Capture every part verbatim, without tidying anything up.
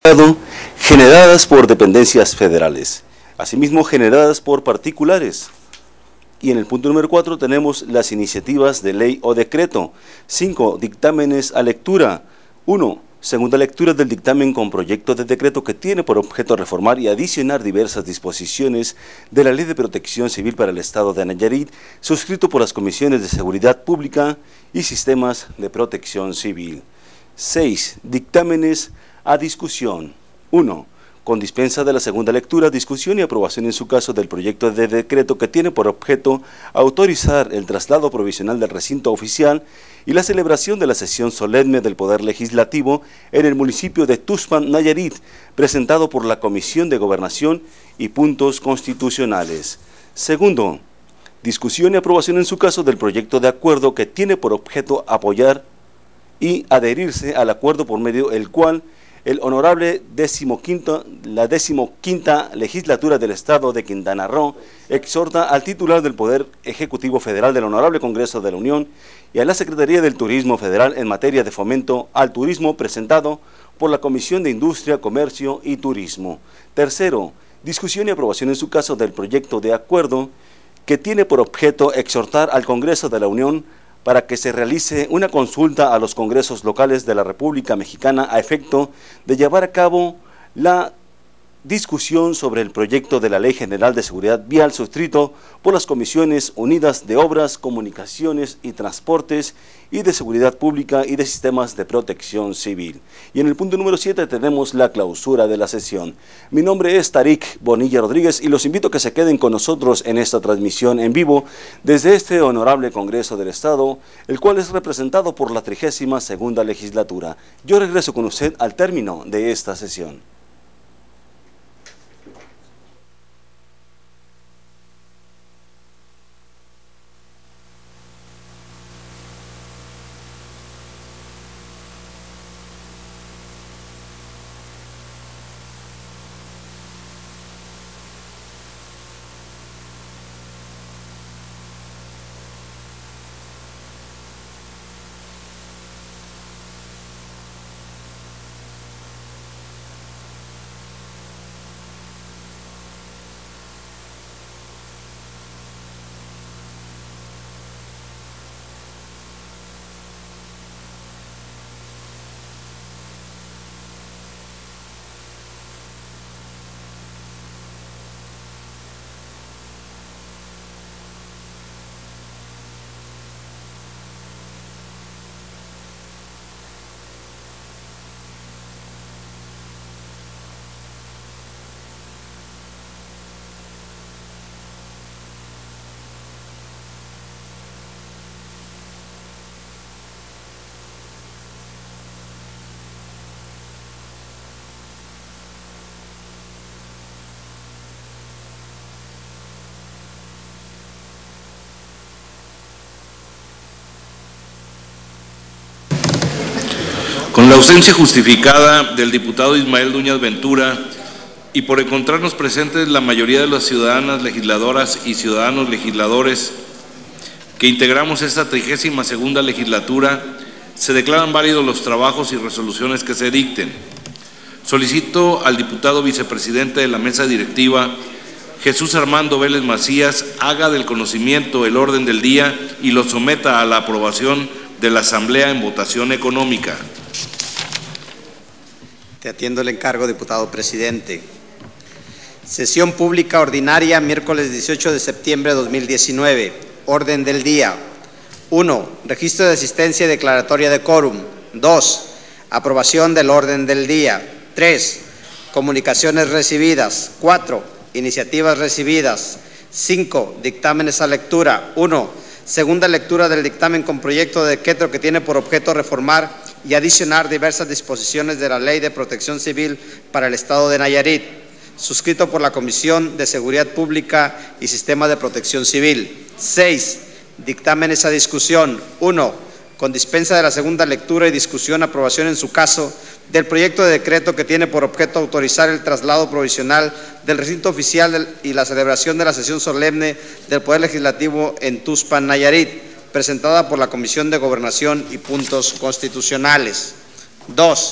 generadas por dependencias federales, asimismo generadas por particulares. Y en el punto número cuatro tenemos las iniciativas de ley o decreto. cinco. Dictámenes a lectura. uno. Segunda lectura del dictamen con proyecto de decreto que tiene por objeto reformar y adicionar diversas disposiciones de la Ley de Protección Civil para el Estado de Nayarit, suscrito por las Comisiones de Seguridad Pública y Sistemas de Protección Civil. seis. Dictámenes a discusión. uno. Con dispensa de la segunda lectura, discusión y aprobación en su caso del proyecto de decreto que tiene por objeto autorizar el traslado provisional del recinto oficial y la celebración de la sesión solemne del Poder Legislativo en el municipio de Tuxpan, Nayarit, presentado por la Comisión de Gobernación y Puntos Constitucionales. Segundo, discusión y aprobación en su caso del proyecto de acuerdo que tiene por objeto apoyar y adherirse al acuerdo por medio del cual el honorable decimoquinto, la decimoquinta legislatura del Estado de Quintana Roo exhorta al titular del Poder Ejecutivo Federal del Honorable Congreso de la Unión y a la Secretaría del Turismo Federal en materia de fomento al turismo presentado por la Comisión de Industria, Comercio y Turismo. Tercero, discusión y aprobación en su caso del proyecto de acuerdo que tiene por objeto exhortar al Congreso de la Unión para que se realice una consulta a los congresos locales de la República Mexicana a efecto de llevar a cabo la discusión sobre el proyecto de la Ley General de Seguridad Vial suscrito por las Comisiones Unidas de Obras, Comunicaciones y Transportes y de Seguridad Pública y de Sistemas de Protección Civil. Y en el punto número siete tenemos la clausura de la sesión. Mi nombre es Tarik Bonilla Rodríguez y los invito a que se queden con nosotros en esta transmisión en vivo desde este honorable Congreso del Estado, el cual es representado por la trigésima segunda legislatura. Yo regreso con usted al término de esta sesión. Con la ausencia justificada del diputado Ismael Duñas Ventura y por encontrarnos presentes la mayoría de las ciudadanas legisladoras y ciudadanos legisladores que integramos esta trigésima segunda legislatura, se declaran válidos los trabajos y resoluciones que se dicten. Solicito al diputado vicepresidente de la mesa directiva, Jesús Armando Vélez Macías, haga del conocimiento el orden del día y lo someta a la aprobación de la Asamblea en votación económica. Te atiendo el encargo, diputado presidente. Sesión pública ordinaria, miércoles dieciocho de septiembre de dos mil diecinueve. Orden del día. uno. Registro de asistencia y declaratoria de quórum. dos. Aprobación del orden del día. tres. Comunicaciones recibidas. cuatro. Iniciativas recibidas. cinco. Dictámenes a lectura. uno. Segunda lectura del dictamen con proyecto de decreto que tiene por objeto reformar y adicionar diversas disposiciones de la Ley de Protección Civil para el Estado de Nayarit, suscrito por la Comisión de Seguridad Pública y Sistema de Protección Civil. seis. Dictámenes a discusión. uno. Con dispensa de la segunda lectura y discusión, aprobación en su caso del proyecto de decreto que tiene por objeto autorizar el traslado provisional del recinto oficial y la celebración de la sesión solemne del Poder Legislativo en Tuxpan, Nayarit, presentada por la Comisión de Gobernación y Puntos Constitucionales. dos.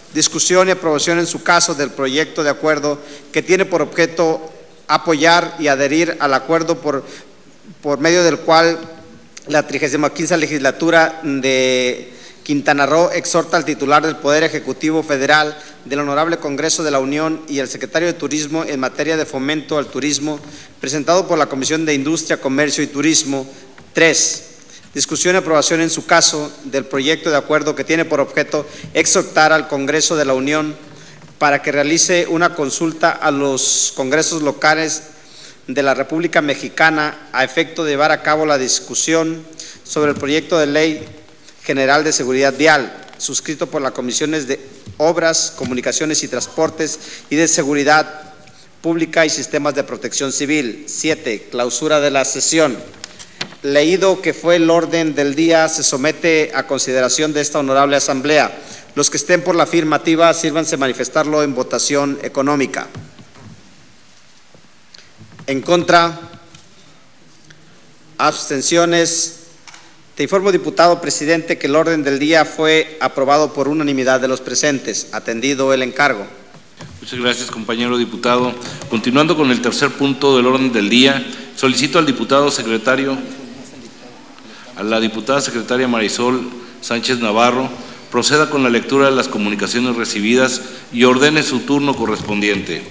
discusión y aprobación en su caso del proyecto de acuerdo que tiene por objeto apoyar y adherir al acuerdo por, por medio del cual la trigésima quinta legislatura de Quintana Roo exhorta al titular del Poder Ejecutivo Federal del Honorable Congreso de la Unión y al Secretario de Turismo en materia de fomento al turismo, presentado por la Comisión de Industria, Comercio y Turismo. Tres. Discusión y aprobación en su caso del proyecto de acuerdo que tiene por objeto exhortar al Congreso de la Unión para que realice una consulta a los congresos locales de la República Mexicana a efecto de llevar a cabo la discusión sobre el proyecto de ley general de seguridad vial, suscrito por las comisiones de Obras, Comunicaciones y Transportes y de Seguridad Pública y Sistemas de Protección Civil. Siete. Clausura de la sesión. Leído que fue el orden del día, se somete a consideración de esta honorable asamblea. Los que estén por la afirmativa, sírvanse manifestarlo en votación económica. En contra, abstenciones. Te informo, diputado presidente, que el orden del día fue aprobado por unanimidad de los presentes. Atendido el encargo. Muchas gracias, compañero diputado. Continuando con el tercer punto del orden del día, solicito al diputado secretario, a la diputada secretaria Marisol Sánchez Navarro, proceda con la lectura de las comunicaciones recibidas y ordene su turno correspondiente.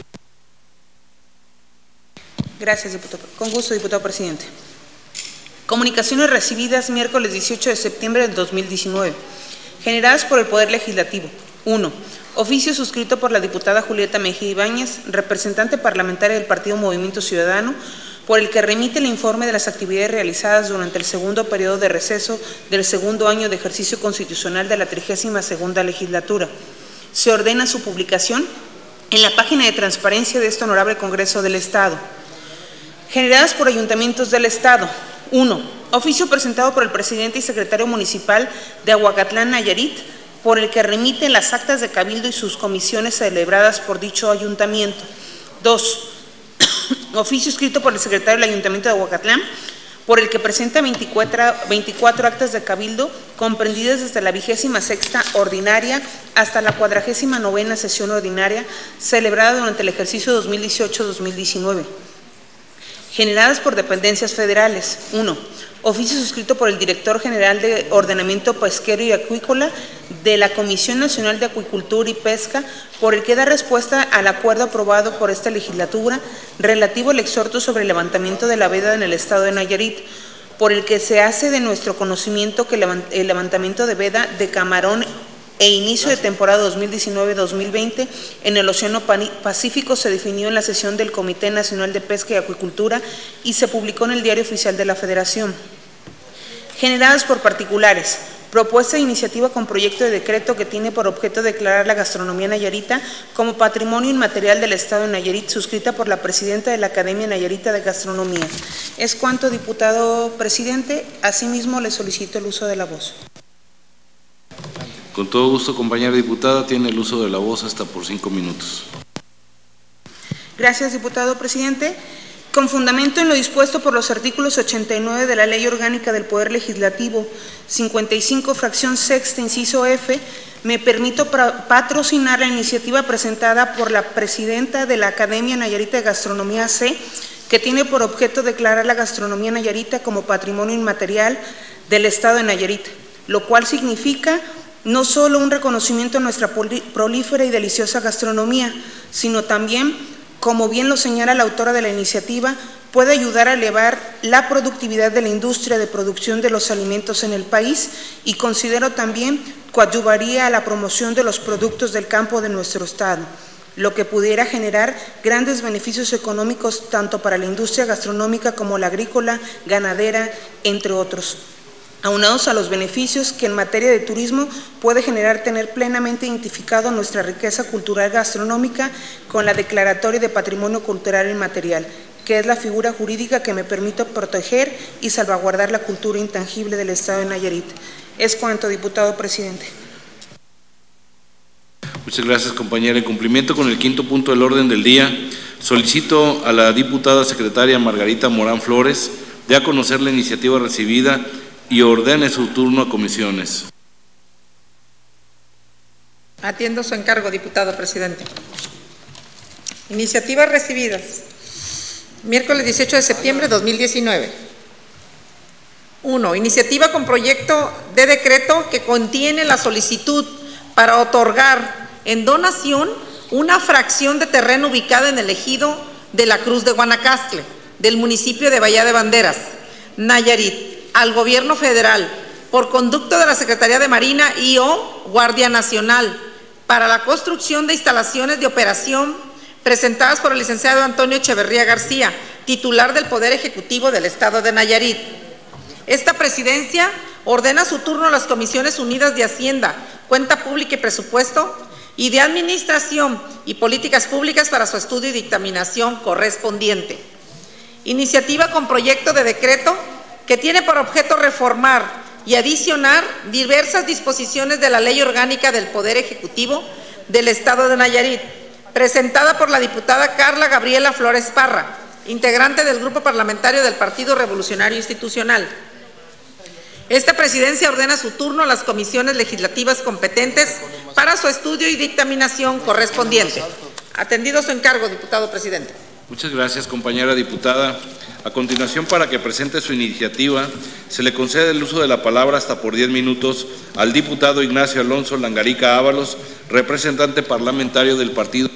Gracias, diputado. Con gusto, diputado presidente. Comunicaciones recibidas miércoles dieciocho de septiembre del dos mil diecinueve, generadas por el Poder Legislativo. uno. Oficio suscrito por la diputada Julieta Mejía Ibáñez, representante parlamentaria del Partido Movimiento Ciudadano, por el que remite el informe de las actividades realizadas durante el segundo periodo de receso del segundo año de ejercicio constitucional de la trigésima segunda legislatura. Se ordena su publicación en la página de transparencia de este honorable Congreso del Estado. Generadas por ayuntamientos del Estado. uno. Oficio presentado por el presidente y secretario municipal de Aguacatlán, Nayarit, por el que remiten las actas de cabildo y sus comisiones celebradas por dicho ayuntamiento. dos. Oficio escrito por el secretario del Ayuntamiento de Aguacatlán, por el que presenta veinticuatro, veinticuatro actas de cabildo comprendidas desde la vigésima sexta ordinaria hasta la cuadragésima novena sesión ordinaria celebrada durante el ejercicio dos mil dieciocho dos mil diecinueve. Generadas por dependencias federales. uno. Oficio suscrito por el Director General de Ordenamiento Pesquero y Acuícola de la Comisión Nacional de Acuicultura y Pesca, por el que da respuesta al acuerdo aprobado por esta legislatura relativo al exhorto sobre el levantamiento de la veda en el estado de Nayarit, por el que se hace de nuestro conocimiento que el levantamiento de veda de camarón e inicio de temporada dos mil diecinueve dos mil veinte en el Océano Pacífico se definió en la sesión del Comité Nacional de Pesca y Acuicultura y se publicó en el Diario Oficial de la Federación. Generadas por particulares. Propuesta de iniciativa con proyecto de decreto que tiene por objeto declarar la gastronomía nayarita como patrimonio inmaterial del Estado de Nayarit, suscrita por la presidenta de la Academia Nayarita de Gastronomía. Es cuanto, diputado presidente. Asimismo, le solicito el uso de la voz. Con todo gusto, compañera diputada, tiene el uso de la voz hasta por cinco minutos. Gracias, diputado presidente. Con fundamento en lo dispuesto por los artículos ochenta y nueve de la Ley Orgánica del Poder Legislativo, cincuenta y cinco, fracción sexta, inciso F, me permito patrocinar la iniciativa presentada por la presidenta de la Academia Nayarita de Gastronomía C, que tiene por objeto declarar la gastronomía nayarita como patrimonio inmaterial del Estado de Nayarit, lo cual significa no solo un reconocimiento a nuestra prolífera y deliciosa gastronomía, sino también, como bien lo señala la autora de la iniciativa, puede ayudar a elevar la productividad de la industria de producción de los alimentos en el país y considero también coadyuvaría a la promoción de los productos del campo de nuestro estado, lo que pudiera generar grandes beneficios económicos tanto para la industria gastronómica como la agrícola, ganadera, entre otros, aunados a los beneficios que en materia de turismo puede generar tener plenamente identificado nuestra riqueza cultural gastronómica con la declaratoria de patrimonio cultural inmaterial, que es la figura jurídica que me permite proteger y salvaguardar la cultura intangible del Estado de Nayarit. Es cuanto, diputado presidente. Muchas gracias, compañera. En cumplimiento con el quinto punto del orden del día, solicito a la diputada secretaria Margarita Morán Flores de a conocer la iniciativa recibida y ordene su turno a comisiones. Atiendo su encargo, diputado presidente. Iniciativas recibidas. Miércoles dieciocho de septiembre de dos mil diecinueve. uno. Iniciativa con proyecto de decreto que contiene la solicitud para otorgar en donación una fracción de terreno ubicada en el ejido de la Cruz de Guanacaste, del municipio de Bahía de Banderas, Nayarit, al Gobierno Federal, por conducto de la Secretaría de Marina y o Guardia Nacional, para la construcción de instalaciones de operación presentadas por el licenciado Antonio Echeverría García, titular del Poder Ejecutivo del Estado de Nayarit. Esta presidencia ordena a su turno a las Comisiones Unidas de Hacienda, Cuenta Pública y Presupuesto y de Administración y Políticas Públicas para su estudio y dictaminación correspondiente. Iniciativa con proyecto de decreto que tiene por objeto reformar y adicionar diversas disposiciones de la Ley Orgánica del Poder Ejecutivo del Estado de Nayarit, presentada por la diputada Carla Gabriela Flores Parra, integrante del Grupo Parlamentario del Partido Revolucionario Institucional. Esta presidencia ordena su turno a las comisiones legislativas competentes para su estudio y dictaminación correspondiente. Atendido su encargo, diputado presidente. Muchas gracias, compañera diputada. A continuación, para que presente su iniciativa, se le concede el uso de la palabra hasta por diez minutos al diputado Ignacio Alonso Langarica Ábalos, representante parlamentario del Partido.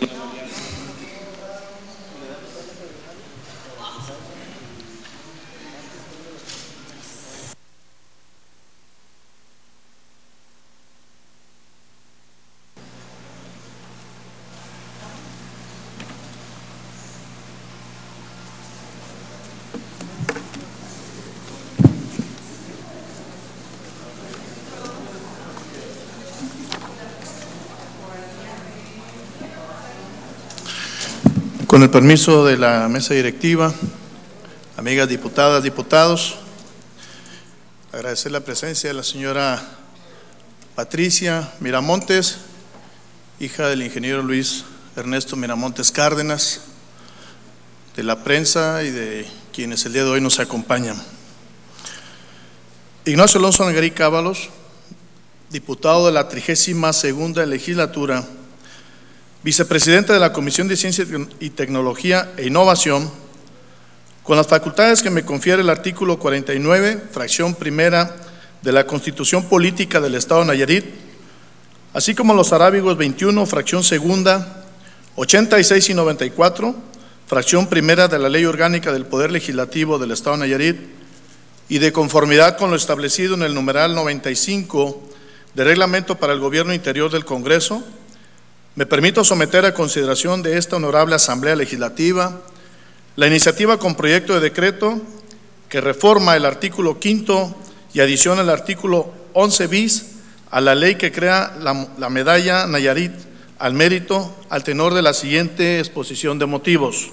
Con el permiso de la mesa directiva, amigas diputadas, diputados, agradecer la presencia de la señora Patricia Miramontes, hija del ingeniero Luis Ernesto Miramontes Cárdenas, de la prensa y de quienes el día de hoy nos acompañan. Ignacio Alonso Langarica Ábalos, diputado de la trigésima segunda legislatura, vicepresidente de la Comisión de Ciencia y Tecnología e Innovación, con las facultades que me confiere el artículo cuarenta y nueve, fracción primera de la Constitución Política del Estado de Nayarit, así como los arábigos veintiuno, fracción segunda, ochenta y seis y noventa y cuatro, fracción primera de la Ley Orgánica del Poder Legislativo del Estado de Nayarit, y de conformidad con lo establecido en el numeral noventa y cinco de Reglamento para el Gobierno Interior del Congreso, me permito someter a consideración de esta honorable Asamblea Legislativa la iniciativa con proyecto de decreto que reforma el artículo quinto y adiciona el artículo once bis a la ley que crea la, la medalla Nayarit al mérito al tenor de la siguiente exposición de motivos.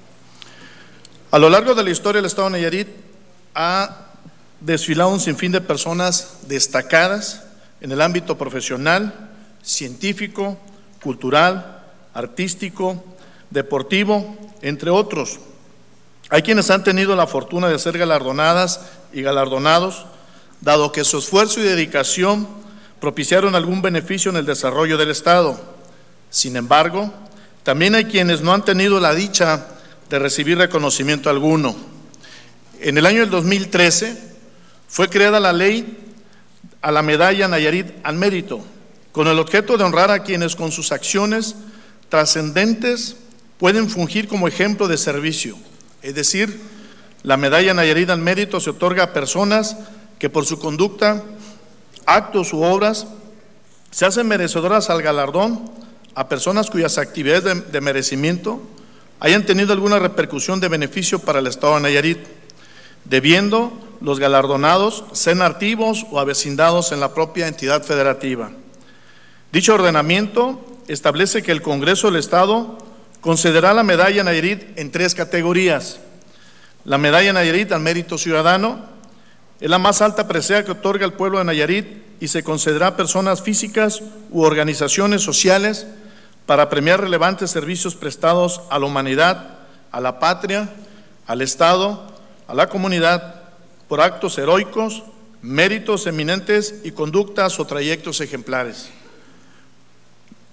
A lo largo de la historia del Estado de Nayarit ha desfilado un sinfín de personas destacadas en el ámbito profesional, científico, cultural, artístico, deportivo, entre otros. Hay quienes han tenido la fortuna de ser galardonadas y galardonados, dado que su esfuerzo y dedicación propiciaron algún beneficio en el desarrollo del Estado. Sin embargo, también hay quienes no han tenido la dicha de recibir reconocimiento alguno. En el año del dos mil trece fue creada la ley a la medalla Nayarit al mérito, con el objeto de honrar a quienes con sus acciones trascendentes pueden fungir como ejemplo de servicio. Es decir, la medalla Nayarit al mérito se otorga a personas que por su conducta, actos u obras se hacen merecedoras al galardón, a personas cuyas actividades de, de merecimiento hayan tenido alguna repercusión de beneficio para el Estado de Nayarit, debiendo los galardonados ser activos o avecindados en la propia entidad federativa. Dicho ordenamiento establece que el Congreso del Estado concederá la medalla Nayarit en tres categorías. La medalla Nayarit al mérito ciudadano es la más alta presea que otorga el pueblo de Nayarit y se concederá a personas físicas u organizaciones sociales para premiar relevantes servicios prestados a la humanidad, a la patria, al Estado, a la comunidad, por actos heroicos, méritos eminentes y conductas o trayectos ejemplares.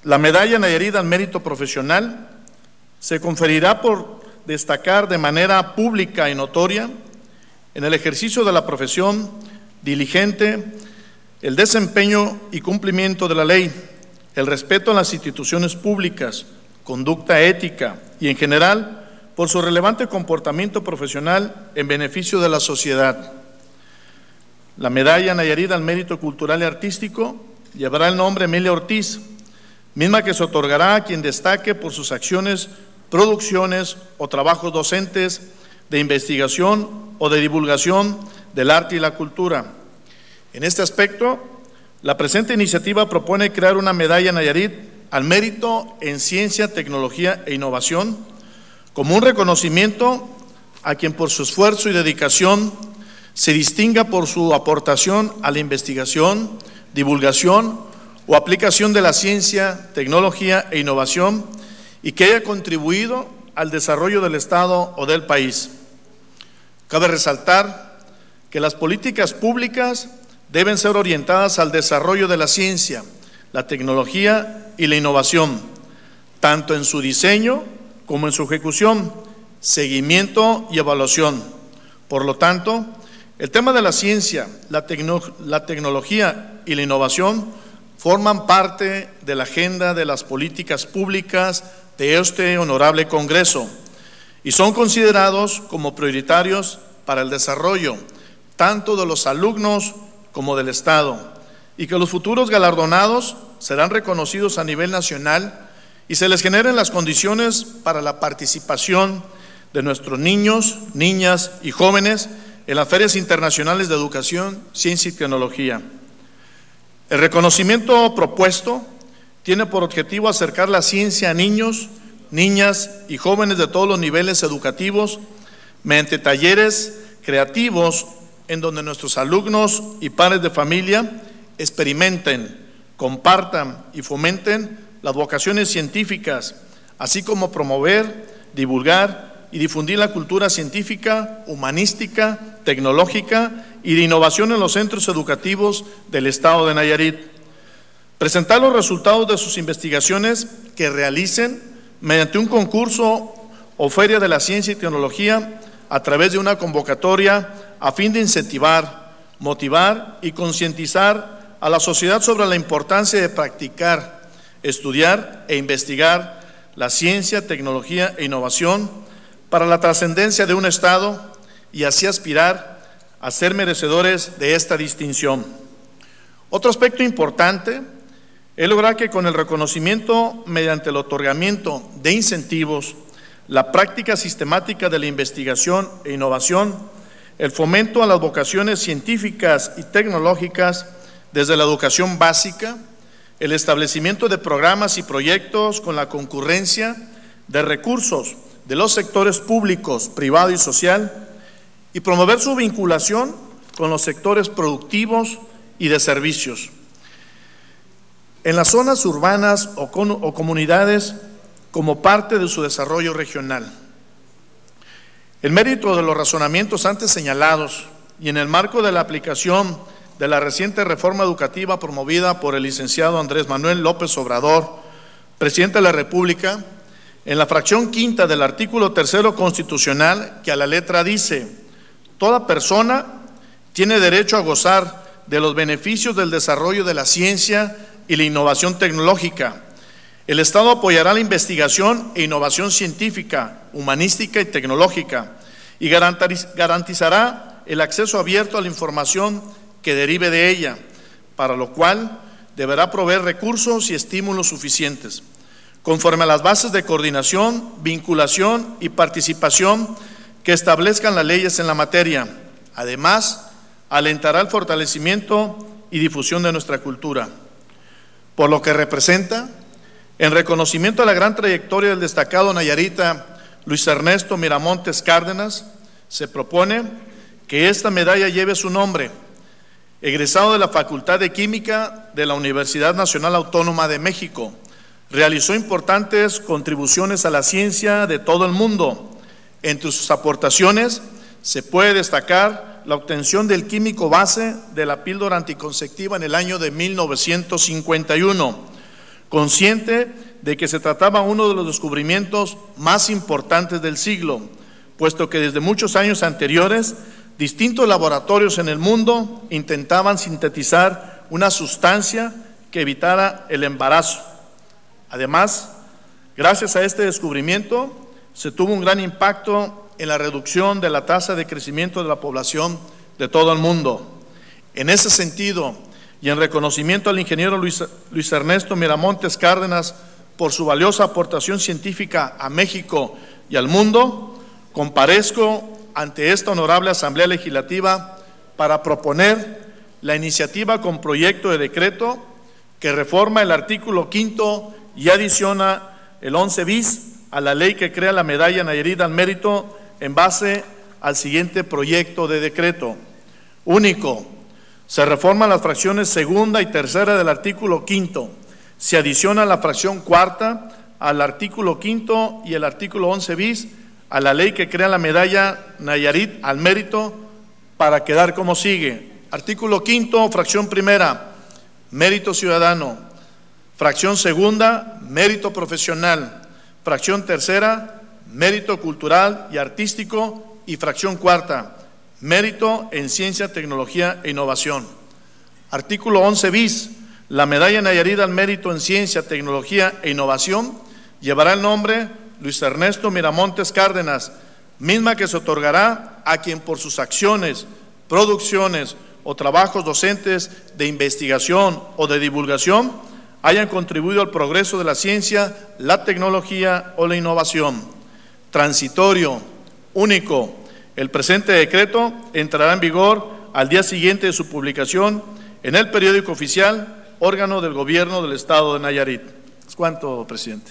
La medalla Nayarit al Mérito Profesional se conferirá por destacar de manera pública y notoria en el ejercicio de la profesión diligente, el desempeño y cumplimiento de la ley, el respeto a las instituciones públicas, conducta ética y en general por su relevante comportamiento profesional en beneficio de la sociedad. La medalla Nayarit al Mérito Cultural y Artístico llevará el nombre Emilia Ortiz, misma que se otorgará a quien destaque por sus acciones, producciones o trabajos docentes de investigación o de divulgación del arte y la cultura. En este aspecto, la presente iniciativa propone crear una medalla Nayarit al mérito en ciencia, tecnología e innovación como un reconocimiento a quien por su esfuerzo y dedicación se distinga por su aportación a la investigación, divulgación o aplicación de la ciencia, tecnología e innovación y que haya contribuido al desarrollo del Estado o del país. Cabe resaltar que las políticas públicas deben ser orientadas al desarrollo de la ciencia, la tecnología y la innovación, tanto en su diseño como en su ejecución, seguimiento y evaluación. Por lo tanto, el tema de la ciencia, la, tecno, la tecnología y la innovación forman parte de la agenda de las políticas públicas de este honorable Congreso y son considerados como prioritarios para el desarrollo tanto de los alumnos como del Estado, y que los futuros galardonados serán reconocidos a nivel nacional y se les generen las condiciones para la participación de nuestros niños, niñas y jóvenes en las ferias internacionales de educación, ciencia y tecnología. El reconocimiento propuesto tiene por objetivo acercar la ciencia a niños, niñas y jóvenes de todos los niveles educativos mediante talleres creativos en donde nuestros alumnos y padres de familia experimenten, compartan y fomenten las vocaciones científicas, así como promover, divulgar y difundir la cultura científica, humanística, tecnológica y de innovación en los centros educativos del Estado de Nayarit. Presentar los resultados de sus investigaciones que realicen mediante un concurso o feria de la ciencia y tecnología a través de una convocatoria a fin de incentivar, motivar y concientizar a la sociedad sobre la importancia de practicar, estudiar e investigar la ciencia, tecnología e innovación para la trascendencia de un Estado y así aspirar a ser merecedores de esta distinción. Otro aspecto importante es lograr que con el reconocimiento mediante el otorgamiento de incentivos, la práctica sistemática de la investigación e innovación, el fomento a las vocaciones científicas y tecnológicas desde la educación básica, el establecimiento de programas y proyectos con la concurrencia de recursos de los sectores públicos, privado y social, y promover su vinculación con los sectores productivos y de servicios. En las zonas urbanas o, con, o comunidades como parte de su desarrollo regional. El mérito de los razonamientos antes señalados y en el marco de la aplicación de la reciente reforma educativa promovida por el licenciado Andrés Manuel López Obrador, presidente de la República, en la fracción quinta del artículo tercero constitucional, que a la letra dice: toda persona tiene derecho a gozar de los beneficios del desarrollo de la ciencia y la innovación tecnológica. El Estado apoyará la investigación e innovación científica, humanística y tecnológica y garantizará el acceso abierto a la información que derive de ella, para lo cual deberá proveer recursos y estímulos suficientes, conforme a las bases de coordinación, vinculación y participación que establezcan las leyes en la materia. Además, alentará el fortalecimiento y difusión de nuestra cultura. Por lo que representa, en reconocimiento a la gran trayectoria del destacado nayarita Luis Ernesto Miramontes Cárdenas, se propone que esta medalla lleve su nombre. Egresado de la Facultad de Química de la Universidad Nacional Autónoma de México, realizó importantes contribuciones a la ciencia de todo el mundo. Entre sus aportaciones se puede destacar la obtención del químico base de la píldora anticonceptiva en el año de mil novecientos cincuenta y uno, consciente de que se trataba uno de los descubrimientos más importantes del siglo, puesto que desde muchos años anteriores, distintos laboratorios en el mundo intentaban sintetizar una sustancia que evitara el embarazo. Además, gracias a este descubrimiento, se tuvo un gran impacto en la reducción de la tasa de crecimiento de la población de todo el mundo. En ese sentido, y en reconocimiento al ingeniero Luis, Luis Ernesto Miramontes Cárdenas por su valiosa aportación científica a México y al mundo, comparezco ante esta honorable Asamblea Legislativa para proponer la iniciativa con proyecto de decreto que reforma el artículo quinto y adiciona el once bis a la ley que crea la medalla Nayarit al Mérito en base al siguiente proyecto de decreto. Único, se reforman las fracciones segunda y tercera del artículo quinto, se adiciona la fracción cuarta al artículo quinto y el artículo once bis a la ley que crea la medalla Nayarit al Mérito para quedar como sigue. Artículo quinto, fracción primera, mérito ciudadano. Fracción segunda, mérito profesional. Fracción tercera, mérito cultural y artístico. Y fracción cuarta, mérito en ciencia, tecnología e innovación. Artículo once bis, la medalla Nayarit al Mérito en ciencia, tecnología e innovación llevará el nombre Luis Ernesto Miramontes Cárdenas, misma que se otorgará a quien por sus acciones, producciones o trabajos docentes de investigación o de divulgación hayan contribuido al progreso de la ciencia, la tecnología o la innovación. Transitorio, único. El presente decreto entrará en vigor al día siguiente de su publicación en el periódico oficial, órgano del Gobierno del Estado de Nayarit. ¿Es cuánto, presidente?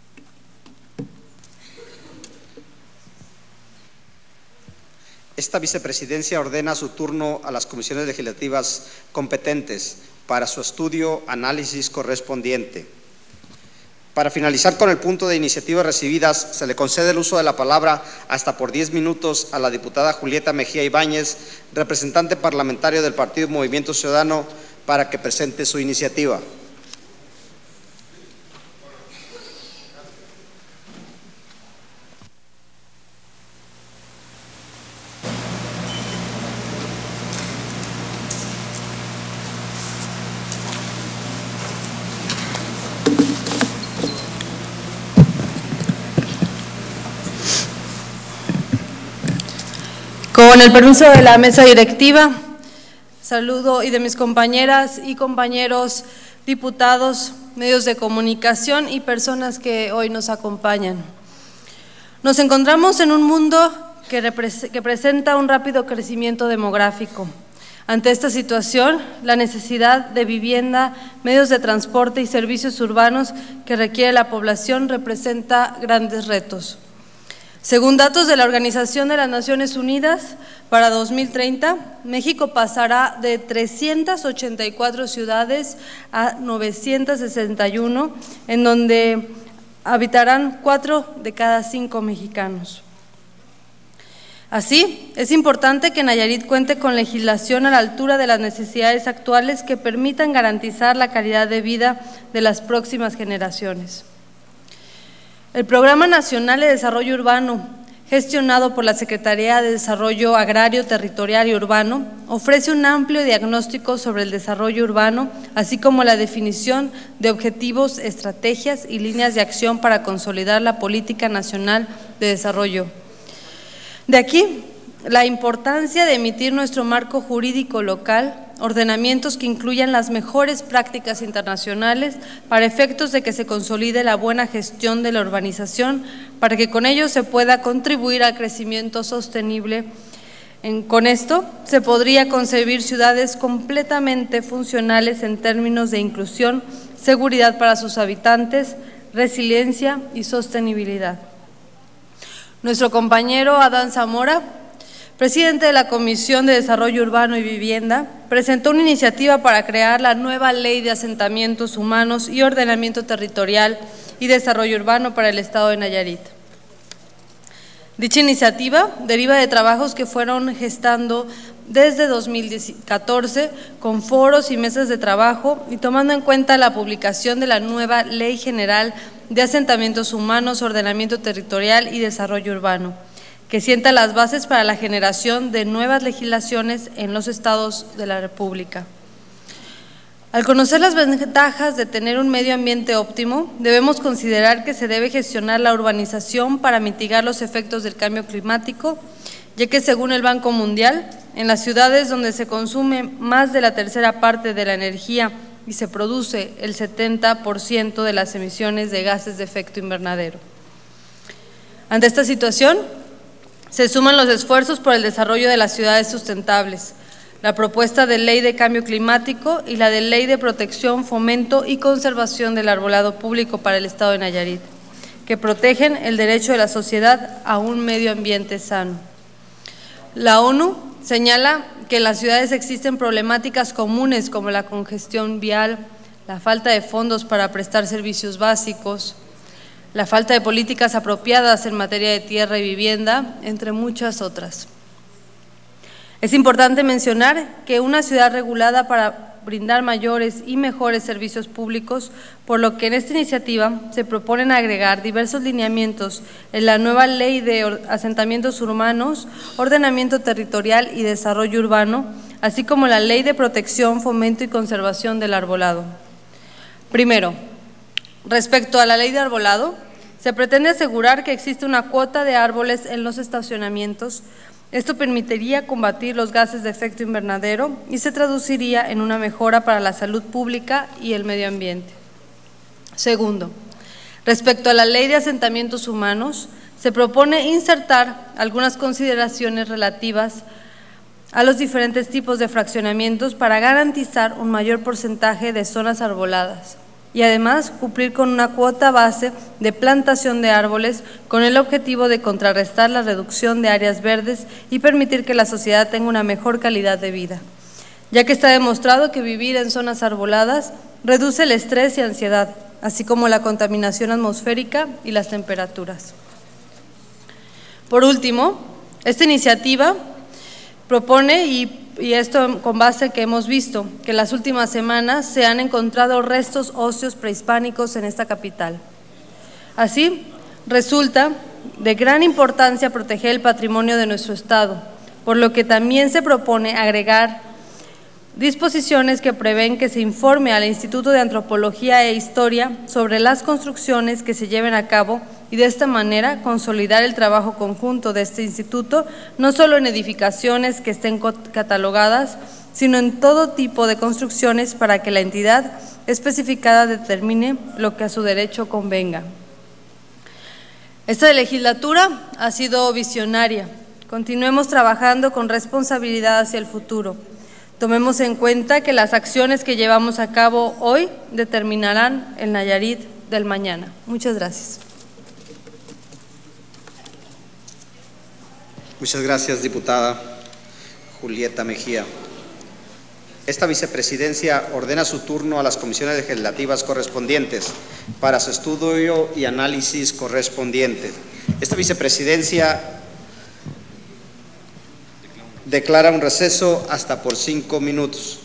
Esta vicepresidencia ordena su turno a las comisiones legislativas competentes para su estudio, análisis correspondiente. Para finalizar con el punto de iniciativas recibidas, se le concede el uso de la palabra hasta por diez minutos a la diputada Julieta Mejía Ibáñez, representante parlamentario del Partido Movimiento Ciudadano, para que presente su iniciativa. Con el permiso de la mesa directiva, saludo y de mis compañeras y compañeros diputados, medios de comunicación y personas que hoy nos acompañan. Nos encontramos en un mundo que, repre- que presenta un rápido crecimiento demográfico. Ante esta situación, la necesidad de vivienda, medios de transporte y servicios urbanos que requiere la población representa grandes retos. Según datos de la Organización de las Naciones Unidas, para dos mil treinta, México pasará de trescientas ochenta y cuatro ciudades a novecientas sesenta y uno, en donde habitarán cuatro de cada cinco mexicanos. Así, es importante que Nayarit cuente con legislación a la altura de las necesidades actuales que permitan garantizar la calidad de vida de las próximas generaciones. El Programa Nacional de Desarrollo Urbano, gestionado por la Secretaría de Desarrollo Agrario, Territorial y Urbano, ofrece un amplio diagnóstico sobre el desarrollo urbano, así como la definición de objetivos, estrategias y líneas de acción para consolidar la política nacional de desarrollo. De aquí, la importancia de emitir nuestro marco jurídico local, ordenamientos que incluyan las mejores prácticas internacionales para efectos de que se consolide la buena gestión de la urbanización, para que con ello se pueda contribuir al crecimiento sostenible. En, con esto se podría concebir ciudades completamente funcionales en términos de inclusión, seguridad para sus habitantes, resiliencia y sostenibilidad. Nuestro compañero Adán Zamora, presidente de la Comisión de Desarrollo Urbano y Vivienda, presentó una iniciativa para crear la nueva Ley de Asentamientos Humanos y Ordenamiento Territorial y Desarrollo Urbano para el Estado de Nayarit. Dicha iniciativa deriva de trabajos que fueron gestando desde dos mil catorce con foros y mesas de trabajo y tomando en cuenta la publicación de la nueva Ley General de Asentamientos Humanos, Ordenamiento Territorial y Desarrollo Urbano, que sienta las bases para la generación de nuevas legislaciones en los estados de la República. Al conocer las ventajas de tener un medio ambiente óptimo, debemos considerar que se debe gestionar la urbanización para mitigar los efectos del cambio climático, ya que según el Banco Mundial, en las ciudades donde se consume más de la tercera parte de la energía y se produce el setenta por ciento de las emisiones de gases de efecto invernadero. Ante esta situación, se suman los esfuerzos por el desarrollo de las ciudades sustentables, la propuesta de Ley de Cambio Climático y la de Ley de Protección, Fomento y Conservación del Arbolado Público para el Estado de Nayarit, que protegen el derecho de la sociedad a un medio ambiente sano. La ONU señala que en las ciudades existen problemáticas comunes como la congestión vial, la falta de fondos para prestar servicios básicos, la falta de políticas apropiadas en materia de tierra y vivienda, entre muchas otras. Es importante mencionar que una ciudad regulada para brindar mayores y mejores servicios públicos, por lo que en esta iniciativa se proponen agregar diversos lineamientos en la nueva Ley de Asentamientos Urbanos, Ordenamiento Territorial y Desarrollo Urbano, así como la Ley de Protección, Fomento y Conservación del Arbolado. Primero, respecto a la Ley de Arbolado, se pretende asegurar que existe una cuota de árboles en los estacionamientos. Esto permitiría combatir los gases de efecto invernadero y se traduciría en una mejora para la salud pública y el medio ambiente. Segundo, respecto a la Ley de Asentamientos Humanos, se propone insertar algunas consideraciones relativas a los diferentes tipos de fraccionamientos para garantizar un mayor porcentaje de zonas arboladas y además cumplir con una cuota base de plantación de árboles con el objetivo de contrarrestar la reducción de áreas verdes y permitir que la sociedad tenga una mejor calidad de vida, ya que está demostrado que vivir en zonas arboladas reduce el estrés y ansiedad, así como la contaminación atmosférica y las temperaturas. Por último, esta iniciativa propone, y, y esto con base en que hemos visto que en las últimas semanas se han encontrado restos óseos prehispánicos en esta capital. Así, resulta de gran importancia proteger el patrimonio de nuestro Estado, por lo que también se propone agregar disposiciones que prevén que se informe al Instituto de Antropología e Historia sobre las construcciones que se lleven a cabo y de esta manera consolidar el trabajo conjunto de este instituto, no solo en edificaciones que estén catalogadas, sino en todo tipo de construcciones para que la entidad especificada determine lo que a su derecho convenga. Esta legislatura ha sido visionaria. Continuemos trabajando con responsabilidad hacia el futuro. Tomemos en cuenta que las acciones que llevamos a cabo hoy determinarán el Nayarit del mañana. Muchas gracias. Muchas gracias, diputada Julieta Mejía. Esta vicepresidencia ordena su turno a las comisiones legislativas correspondientes para su estudio y análisis correspondientes. Esta vicepresidencia declara un receso hasta por cinco minutos.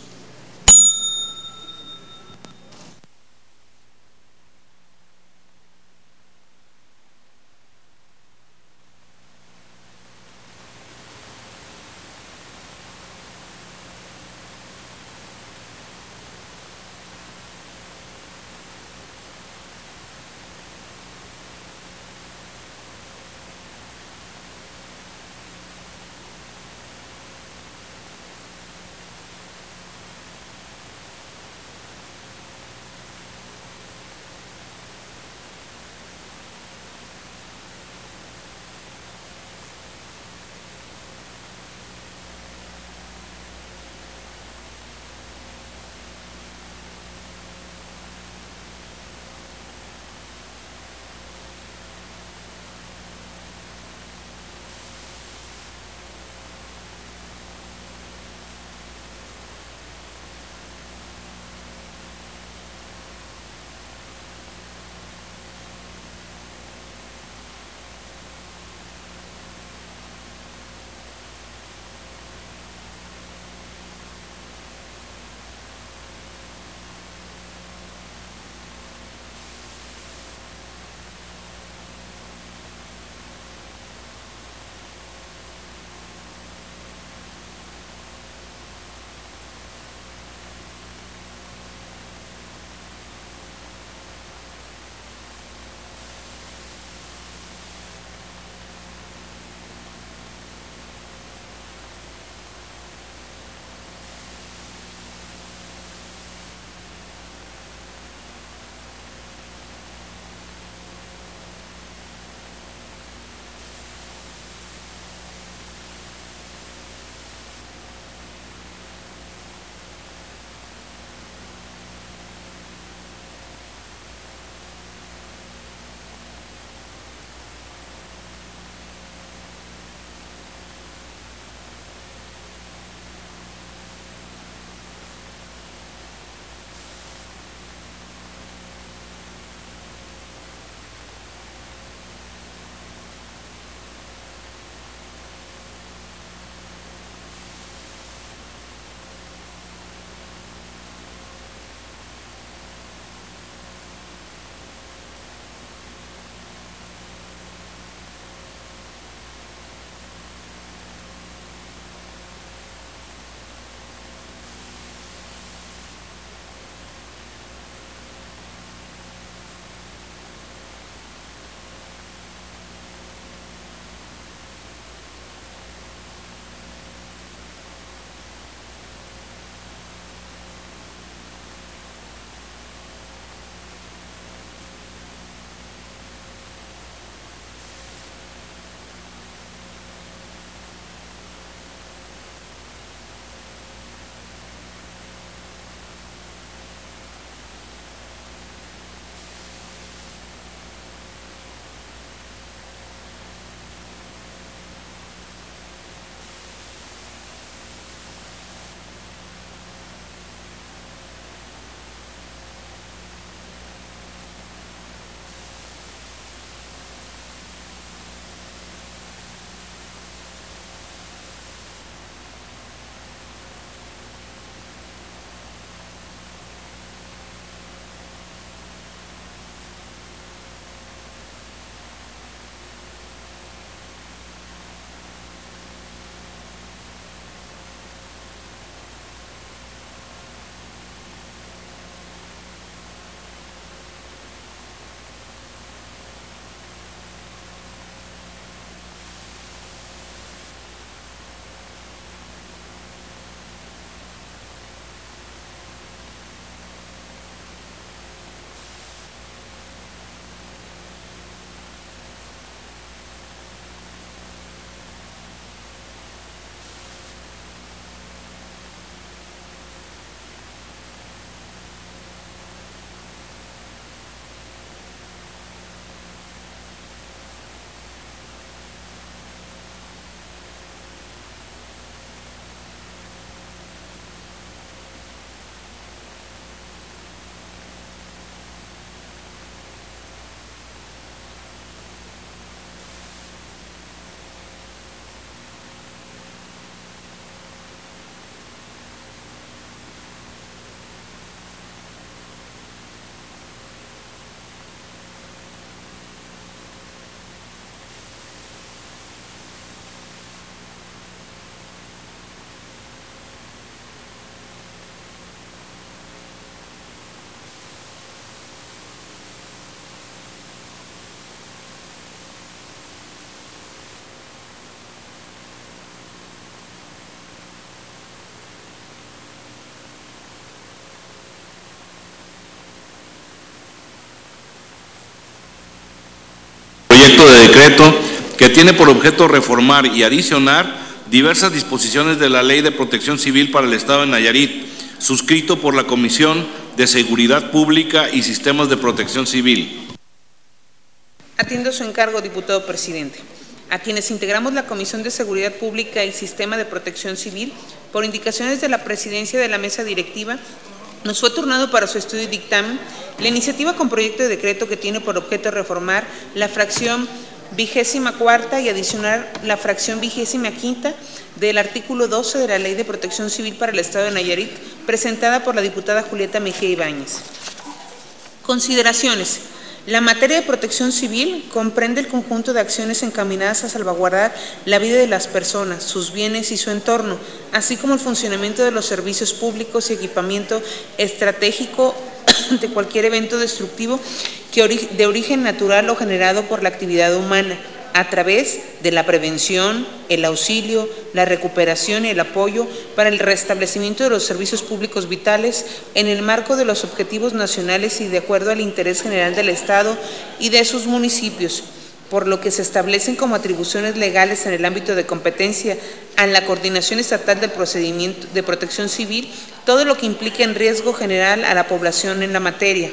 decreto que tiene por objeto reformar y adicionar diversas disposiciones de la Ley de Protección Civil para el Estado de Nayarit, suscrito por la Comisión de Seguridad Pública y Sistemas de Protección Civil. Atiendo su encargo, diputado presidente. A quienes integramos la Comisión de Seguridad Pública y Sistema de Protección Civil, por indicaciones de la presidencia de la mesa directiva, nos fue turnado para su estudio y dictamen la iniciativa con proyecto de decreto que tiene por objeto reformar la fracción vigésima cuarta y adicionar la fracción vigésima quinta del artículo doce de la Ley de Protección Civil para el Estado de Nayarit, presentada por la diputada Julieta Mejía Ibáñez. Consideraciones. La materia de protección civil comprende el conjunto de acciones encaminadas a salvaguardar la vida de las personas, sus bienes y su entorno, así como el funcionamiento de los servicios públicos y equipamiento estratégico ante cualquier evento destructivo que ori- de origen natural o generado por la actividad humana, a través de la prevención, el auxilio, la recuperación y el apoyo para el restablecimiento de los servicios públicos vitales en el marco de los objetivos nacionales y de acuerdo al interés general del Estado y de sus municipios, por lo que se establecen como atribuciones legales en el ámbito de competencia a la Coordinación Estatal del Procedimiento de Protección Civil todo lo que implique en riesgo general a la población en la materia.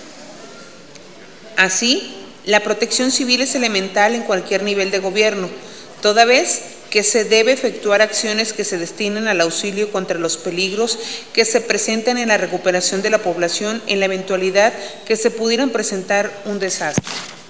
Así, la protección civil es elemental en cualquier nivel de gobierno, toda vez que se debe efectuar acciones que se destinen al auxilio contra los peligros que se presenten en la recuperación de la población en la eventualidad que se pudieran presentar un desastre.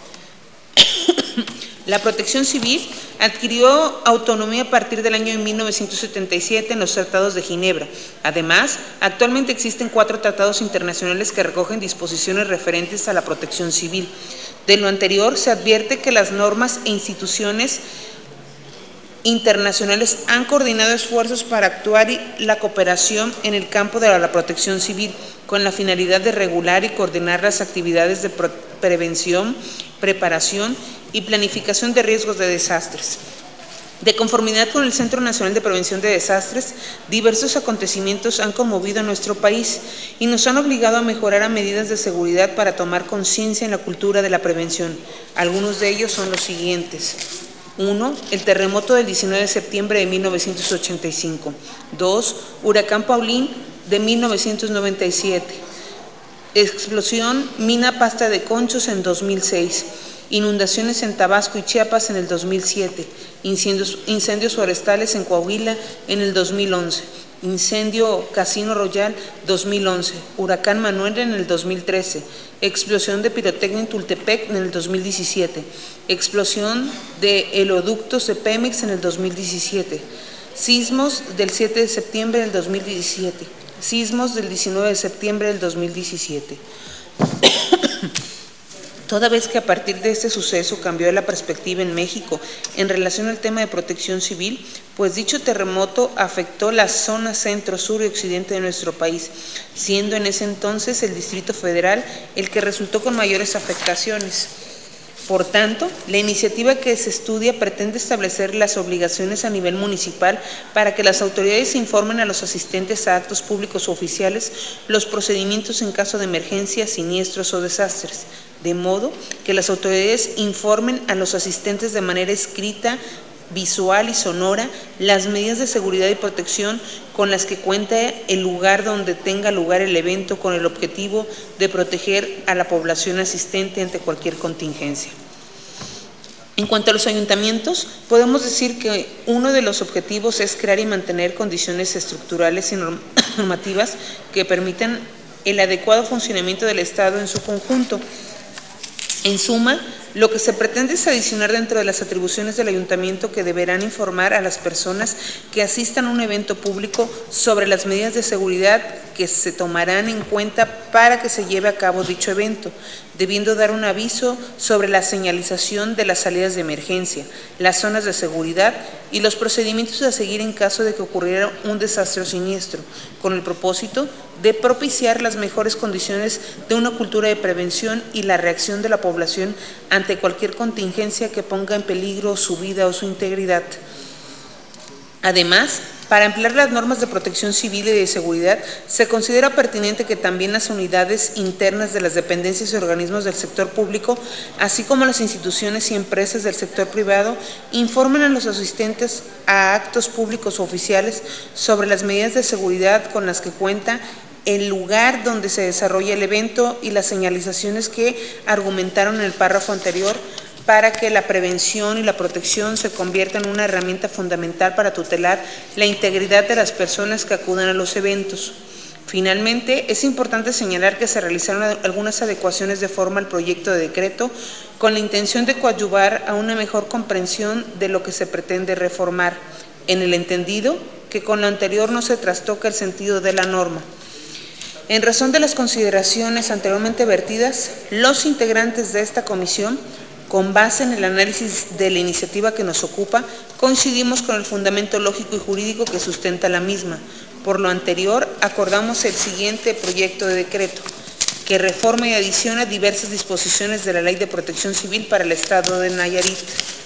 La protección civil adquirió autonomía a partir del año mil novecientos setenta y siete en los Tratados de Ginebra. Además, actualmente existen cuatro tratados internacionales que recogen disposiciones referentes a la protección civil. De lo anterior, se advierte que las normas e instituciones internacionales han coordinado esfuerzos para actuar y la cooperación en el campo de la protección civil, con la finalidad de regular y coordinar las actividades de prevención, preparación y planificación de riesgos de desastres. De conformidad con el Centro Nacional de Prevención de Desastres, diversos acontecimientos han conmovido a nuestro país y nos han obligado a mejorar a medidas de seguridad para tomar conciencia en la cultura de la prevención. Algunos de ellos son los siguientes. Uno, el terremoto del diecinueve de septiembre de mil novecientos ochenta y cinco. Dos, huracán Paulín de mil novecientos noventa y siete. Explosión mina Pasta de Conchos en dos mil seis. Inundaciones en Tabasco y Chiapas en el dos mil siete, incendios, incendios forestales en Coahuila en el dos mil once, incendio Casino Royal dos mil once, huracán Manuel en el dos mil trece, explosión de pirotecnia en Tultepec en el dos mil diecisiete, explosión de heleoductos de Pemex en el dos mil diecisiete, sismos del siete de septiembre del dos mil diecisiete, sismos del diecinueve de septiembre del dos mil diecisiete. Toda vez que a partir de este suceso cambió la perspectiva en México en relación al tema de protección civil, pues dicho terremoto afectó la zona centro, sur y occidente de nuestro país, siendo en ese entonces el Distrito Federal el que resultó con mayores afectaciones. Por tanto, la iniciativa que se estudia pretende establecer las obligaciones a nivel municipal para que las autoridades informen a los asistentes a actos públicos o oficiales los procedimientos en caso de emergencias, siniestros o desastres, de modo que las autoridades informen a los asistentes de manera escrita, visual y sonora las medidas de seguridad y protección con las que cuenta el lugar donde tenga lugar el evento, con el objetivo de proteger a la población asistente ante cualquier contingencia. En cuanto a los ayuntamientos, podemos decir que uno de los objetivos es crear y mantener condiciones estructurales y normativas que permitan el adecuado funcionamiento del Estado en su conjunto. En suma, lo que se pretende es adicionar dentro de las atribuciones del ayuntamiento que deberán informar a las personas que asistan a un evento público sobre las medidas de seguridad que se tomarán en cuenta para que se lleve a cabo dicho evento, debiendo dar un aviso sobre la señalización de las salidas de emergencia, las zonas de seguridad y los procedimientos a seguir en caso de que ocurriera un desastre o siniestro, con el propósito de propiciar las mejores condiciones de una cultura de prevención y la reacción de la población ante cualquier contingencia que ponga en peligro su vida o su integridad. Además, Para emplear las normas de protección civil y de seguridad, se considera pertinente que también las unidades internas de las dependencias y organismos del sector público, así como las instituciones y empresas del sector privado, informen a los asistentes a actos públicos o oficiales sobre las medidas de seguridad con las que cuenta, el lugar donde se desarrolla el evento y las señalizaciones que argumentaron en el párrafo anterior, para que la prevención y la protección se conviertan en una herramienta fundamental para tutelar la integridad de las personas que acudan a los eventos. Finalmente, es importante señalar que se realizaron algunas adecuaciones de forma al proyecto de decreto con la intención de coadyuvar a una mejor comprensión de lo que se pretende reformar, en el entendido que con lo anterior no se trastoca el sentido de la norma. En razón de las consideraciones anteriormente vertidas, los integrantes de esta comisión, con base en el análisis de la iniciativa que nos ocupa, coincidimos con el fundamento lógico y jurídico que sustenta la misma. Por lo anterior, acordamos el siguiente proyecto de decreto, que reforma y adiciona diversas disposiciones de la Ley de Protección Civil para el Estado de Nayarit.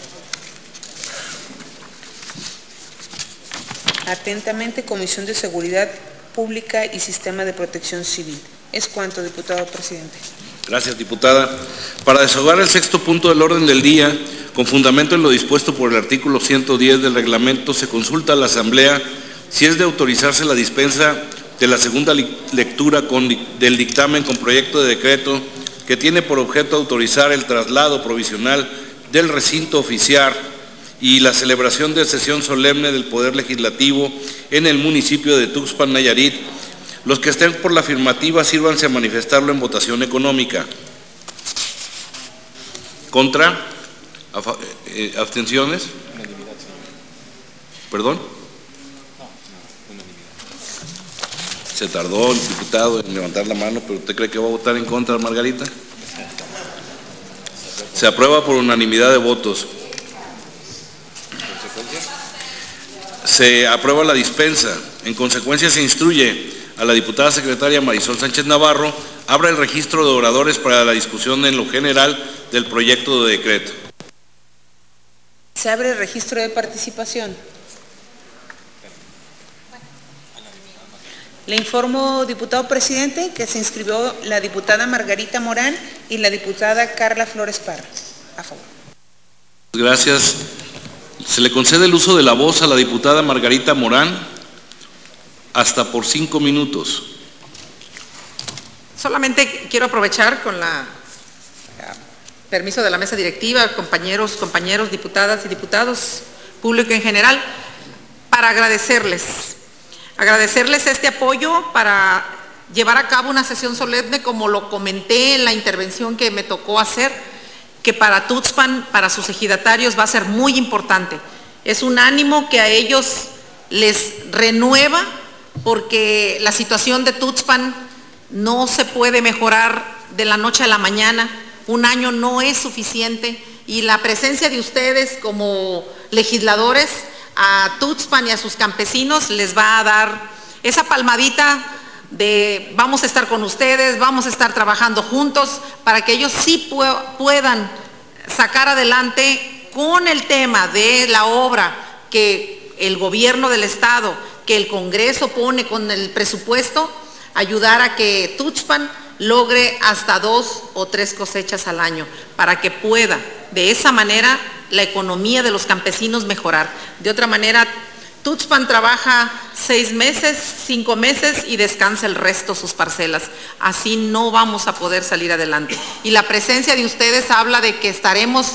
Atentamente, Comisión de Seguridad Pública y Sistema de Protección Civil. Es cuanto, diputado presidente. Gracias, diputada. Para desahogar el sexto punto del orden del día, con fundamento en lo dispuesto por el artículo ciento diez del reglamento, se consulta a la Asamblea si es de autorizarse la dispensa de la segunda lectura con, del dictamen con proyecto de decreto que tiene por objeto autorizar el traslado provisional del recinto oficial y la celebración de sesión solemne del Poder Legislativo en el municipio de Tuxpan, Nayarit. Los que estén por la afirmativa, sírvanse a manifestarlo en votación económica. ¿Contra? Eh, ¿Abstenciones? Unanimidad, señor. ¿Perdón? No, no, unanimidad. Se tardó el diputado en levantar la mano, pero ¿usted cree que va a votar en contra, Margarita? Se aprueba por unanimidad de votos. Se aprueba la dispensa. En consecuencia, se instruye a la diputada secretaria Marisol Sánchez Navarro abra el registro de oradores para la discusión en lo general del proyecto de decreto. Se abre el registro de participación. Le informo, diputado presidente, que se inscribió la diputada Margarita Morán y la diputada Carla Flores Parra. A favor. Gracias. Se le concede el uso de la voz a la diputada Margarita Morán hasta por cinco minutos. Solamente quiero aprovechar con la permiso de la mesa directiva, compañeros, compañeros, diputadas y diputados, público en general, para agradecerles, agradecerles este apoyo para llevar a cabo una sesión solemne, como lo comenté en la intervención que me tocó hacer, que para Tuxpan, para sus ejidatarios va a ser muy importante. Es un ánimo que a ellos les renueva, porque la situación de Tuxpan no se puede mejorar de la noche a la mañana. Un año no es suficiente y la presencia de ustedes como legisladores a Tuxpan y a sus campesinos les va a dar esa palmadita de vamos a estar con ustedes, vamos a estar trabajando juntos para que ellos sí puedan sacar adelante con el tema de la obra que el gobierno del Estado, que el Congreso pone con el presupuesto, ayudar a que Tuxpan logre hasta dos o tres cosechas al año, para que pueda de esa manera la economía de los campesinos mejorar. De otra manera, Tuxpan trabaja seis meses, cinco meses y descansa el resto sus parcelas. Así no vamos a poder salir adelante. Y la presencia de ustedes habla de que estaremos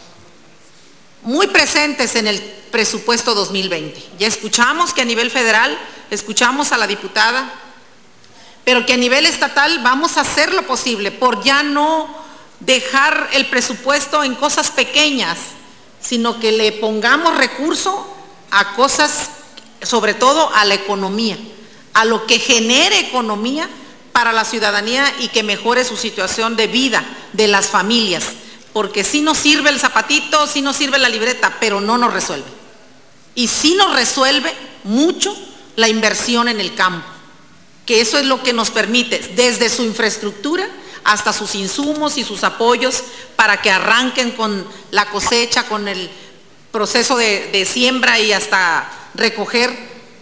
muy presentes en el presupuesto dos mil veinte. Ya escuchamos que a nivel federal, escuchamos a la diputada, pero que a nivel estatal vamos a hacer lo posible por ya no dejar el presupuesto en cosas pequeñas, sino que le pongamos recurso a cosas, sobre todo a la economía, a lo que genere economía para la ciudadanía y que mejore su situación de vida de las familias, porque sí nos sirve el zapatito, sí nos sirve la libreta, pero no nos resuelve. Y sí nos resuelve mucho la inversión en el campo, que eso es lo que nos permite, desde su infraestructura hasta sus insumos y sus apoyos, para que arranquen con la cosecha, con el proceso de, de siembra y hasta recoger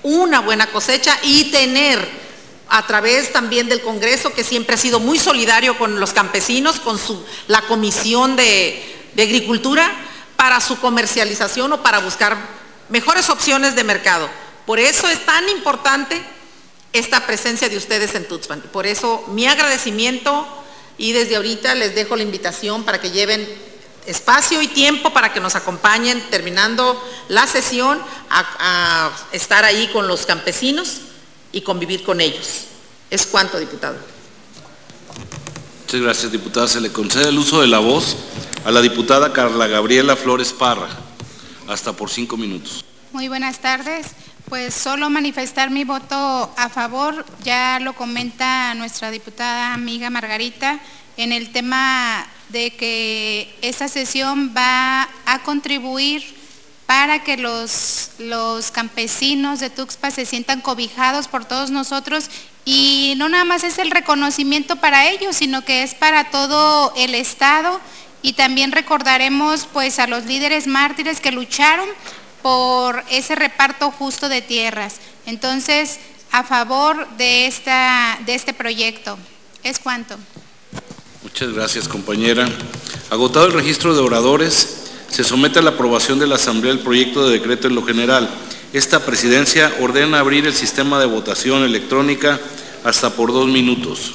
una buena cosecha y tener a través también del Congreso, que siempre ha sido muy solidario con los campesinos, con su, la Comisión de, de Agricultura, para su comercialización o para buscar mejores opciones de mercado. Por eso es tan importante esta presencia de ustedes en Tuxpan. Por eso mi agradecimiento, y desde ahorita les dejo la invitación para que lleven espacio y tiempo para que nos acompañen terminando la sesión a, a estar ahí con los campesinos y convivir con ellos. Es cuanto, diputado. Muchas gracias, diputada. Se le concede el uso de la voz a la diputada Carla Gabriela Flores Parra, hasta por cinco minutos. Muy buenas tardes. Pues solo manifestar mi voto a favor, ya lo comenta nuestra diputada amiga Margarita, en el tema de que esta sesión va a contribuir para que los, los campesinos de Tuxpan se sientan cobijados por todos nosotros, y no nada más es el reconocimiento para ellos, sino que es para todo el Estado, y también recordaremos pues a los líderes mártires que lucharon por ese reparto justo de tierras. Entonces, a favor de, esta, de este proyecto. Es cuanto. Muchas gracias, compañera. Agotado el registro de oradores, se somete a la aprobación de la Asamblea el proyecto de decreto en lo general. Esta presidencia ordena abrir el sistema de votación electrónica hasta por dos minutos.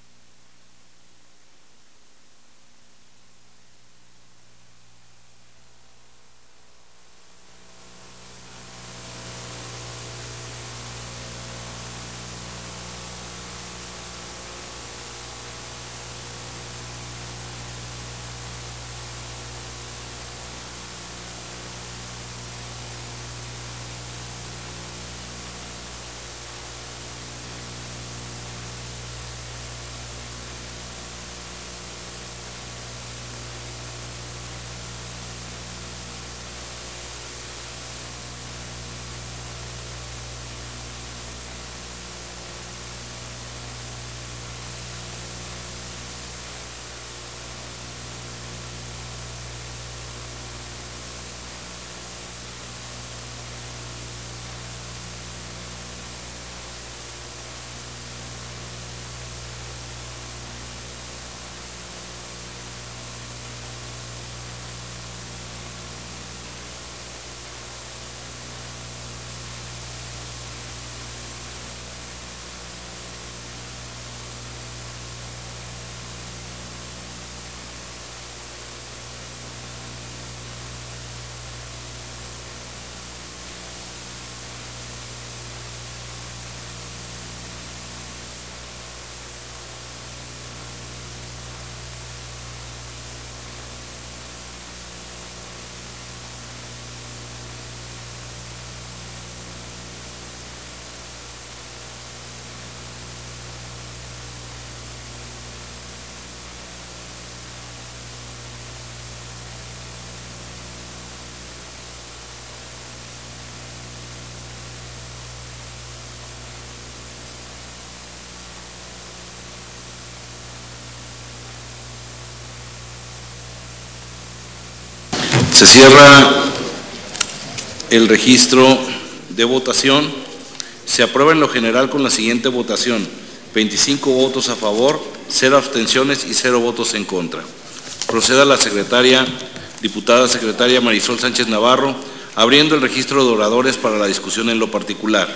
Se cierra el registro de votación. Se aprueba en lo general con la siguiente votación: veinticinco votos a favor, cero abstenciones y cero votos en contra. Proceda la secretaria, diputada secretaria Marisol Sánchez Navarro, abriendo el registro de oradores para la discusión en lo particular.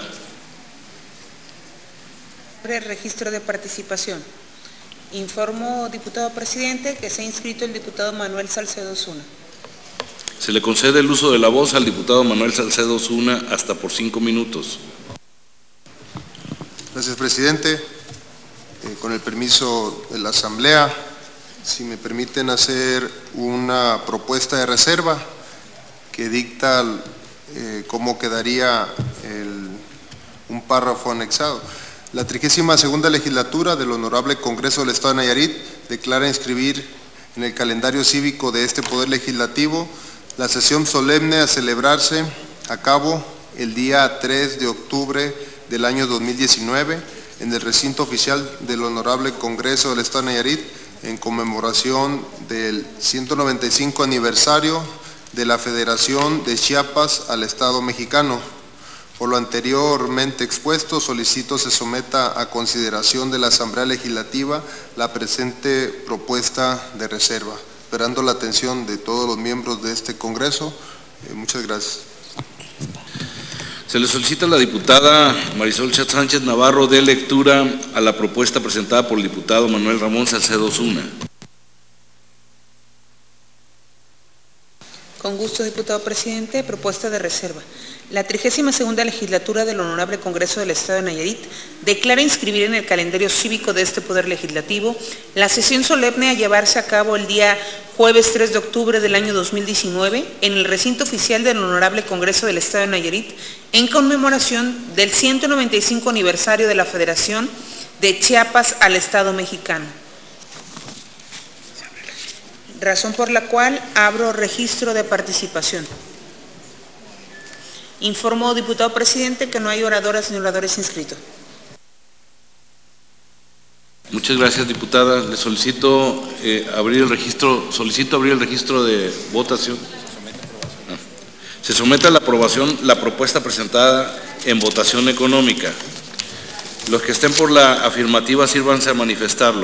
Abre el registro de participación. Informo, diputado presidente, que se ha inscrito el diputado Manuel Salcedo Zuna. Se le concede el uso de la voz al diputado Manuel Salcedo Zuna hasta por cinco minutos. Gracias, presidente. Eh, con el permiso de la Asamblea, si me permiten hacer una propuesta de reserva que dicta eh, cómo quedaría el, un párrafo anexado. La trigésima segunda legislatura del Honorable Congreso del Estado de Nayarit declara inscribir en el calendario cívico de este Poder Legislativo la sesión solemne a celebrarse a cabo el día tres de octubre del año dos mil diecinueve en el recinto oficial del Honorable Congreso del Estado de Nayarit en conmemoración del ciento noventa y cinco aniversario de la Federación de Chiapas al Estado mexicano, Por lo anteriormente expuesto, solicito se someta a consideración de la Asamblea Legislativa la presente propuesta de reserva, esperando la atención de todos los miembros de este Congreso. Eh, muchas gracias. Se le solicita a la diputada Marisol Sánchez Navarro dé lectura a la propuesta presentada por el diputado Manuel Ramón Salcedo Osuna. Con gusto, diputado presidente. Propuesta de reserva. La trigésima segunda legislatura del Honorable Congreso del Estado de Nayarit declara inscribir en el calendario cívico de este Poder Legislativo la sesión solemne a llevarse a cabo el día jueves tres de octubre del año dos mil diecinueve en el recinto oficial del Honorable Congreso del Estado de Nayarit en conmemoración del ciento noventa y cinco aniversario de la Federación de Chiapas al Estado mexicano. Razón por la cual abro registro de participación. Informo, diputado presidente, que no hay oradoras ni oradores inscritos. Muchas gracias, diputada. Le solicito eh, abrir el registro, solicito abrir el registro de votación. No. Se somete a la aprobación la propuesta presentada en votación económica. Los que estén por la afirmativa, sírvanse a manifestarlo.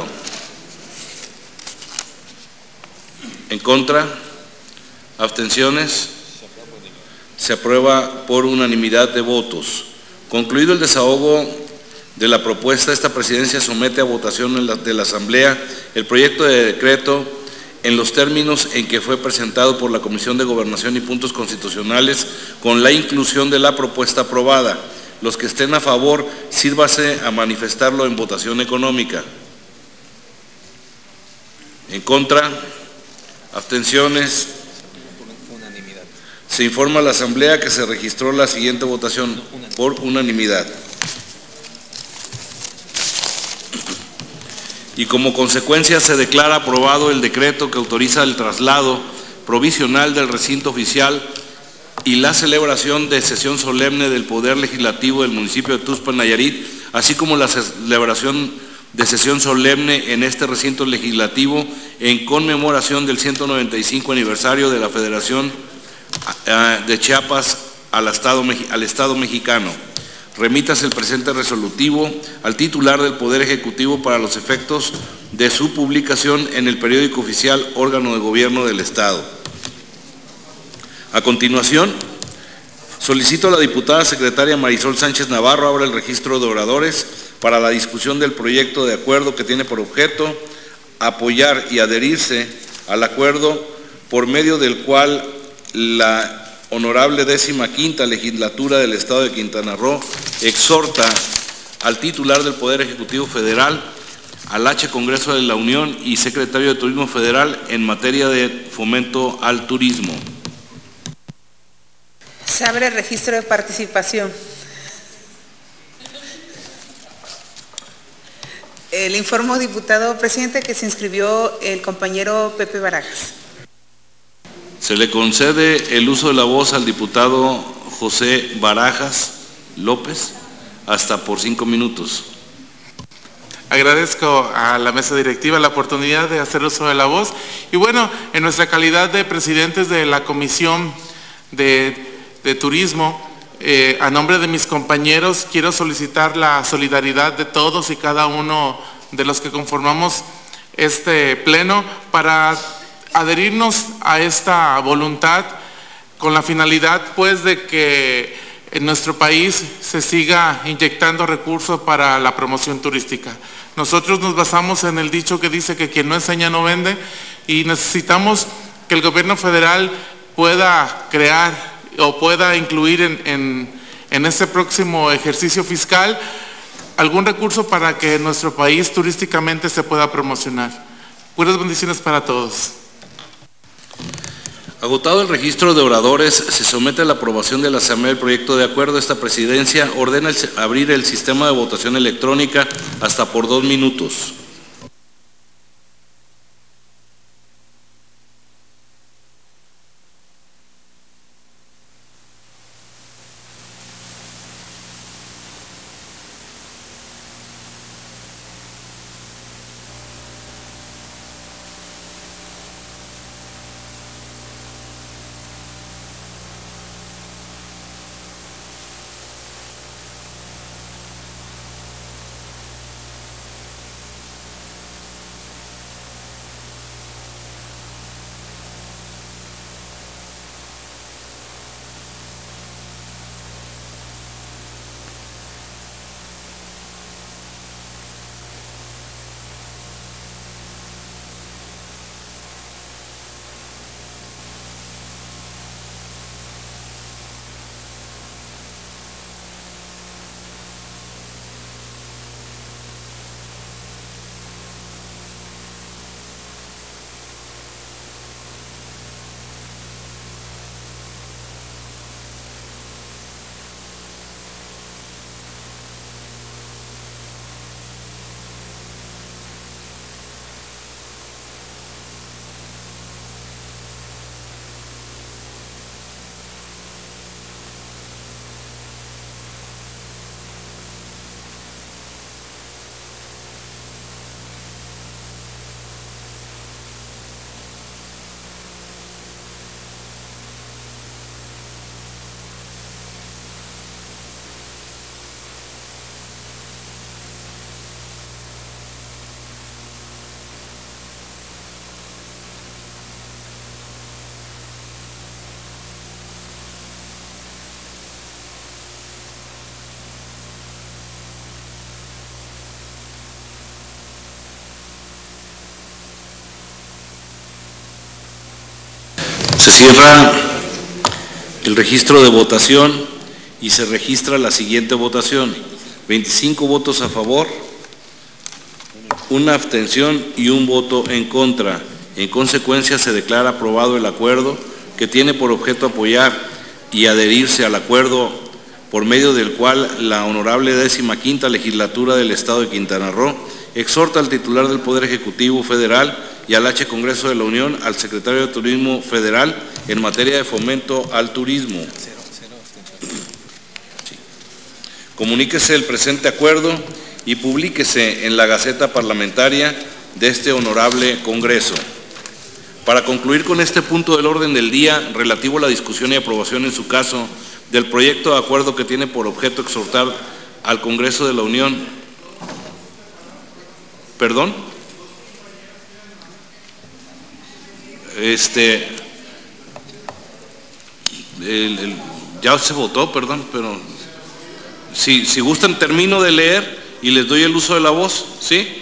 ¿En contra? ¿Abstenciones? Se aprueba por unanimidad de votos. Concluido el desahogo de la propuesta, esta presidencia somete a votación de la Asamblea el proyecto de decreto en los términos en que fue presentado por la Comisión de Gobernación y Puntos Constitucionales, con la inclusión de la propuesta aprobada. Los que estén a favor, sírvase a manifestarlo en votación económica. ¿En contra? ¿Abstenciones? Se informa a la Asamblea que se registró la siguiente votación por unanimidad. Y como consecuencia se declara aprobado el decreto que autoriza el traslado provisional del recinto oficial y la celebración de sesión solemne del Poder Legislativo del municipio de Tuxpan, Nayarit, así como la celebración de sesión solemne en este recinto legislativo en conmemoración del ciento noventa y cinco aniversario de la Federación de Chiapas al Estado, al Estado mexicano. Remítase el presente resolutivo al titular del Poder Ejecutivo para los efectos de su publicación en el periódico oficial órgano de gobierno del Estado. A continuación, solicito a la diputada secretaria Marisol Sánchez Navarro abra el registro de oradores para la discusión del proyecto de acuerdo que tiene por objeto apoyar y adherirse al acuerdo por medio del cual la honorable décima quinta legislatura del Estado de Quintana Roo exhorta al titular del Poder Ejecutivo Federal, al H Congreso de la Unión y secretario de Turismo Federal en materia de fomento al turismo. Se abre el registro de participación. Le informo, diputado presidente, que se inscribió el compañero Pepe Barajas. Se le concede el uso de la voz al diputado José Barajas López, hasta por cinco minutos. Agradezco a la mesa directiva la oportunidad de hacer uso de la voz. Y bueno, en nuestra calidad de presidentes de la Comisión de, de Turismo, eh, a nombre de mis compañeros, quiero solicitar la solidaridad de todos y cada uno de los que conformamos este pleno para adherirnos a esta voluntad con la finalidad pues de que en nuestro país se siga inyectando recursos para la promoción turística. Nosotros nos basamos en el dicho que dice que quien no enseña no vende, y necesitamos que el gobierno federal pueda crear o pueda incluir en, en, en este próximo ejercicio fiscal algún recurso para que nuestro país turísticamente se pueda promocionar. Buenas bendiciones para todos. Agotado el registro de oradores, se somete a la aprobación de la Asamblea el proyecto de acuerdo. Esta presidencia ordena el, abrir el sistema de votación electrónica hasta por dos minutos. Se cierra el registro de votación y se registra la siguiente votación. veinticinco votos a favor, una abstención y un voto en contra. En consecuencia, se declara aprobado el acuerdo, que tiene por objeto apoyar y adherirse al acuerdo por medio del cual la honorable décima quinta legislatura del Estado de Quintana Roo exhorta al titular del Poder Ejecutivo Federal y al H Congreso de la Unión, al secretario de Turismo Federal, en materia de fomento al turismo. Comuníquese el presente acuerdo y publíquese en la Gaceta Parlamentaria de este honorable Congreso. Para concluir con este punto del orden del día relativo a la discusión y aprobación en su caso del proyecto de acuerdo que tiene por objeto exhortar al Congreso de la Unión, perdón, este, el, el, ya se votó, perdón, pero si, si gustan termino de leer y les doy el uso de la voz, ¿sí?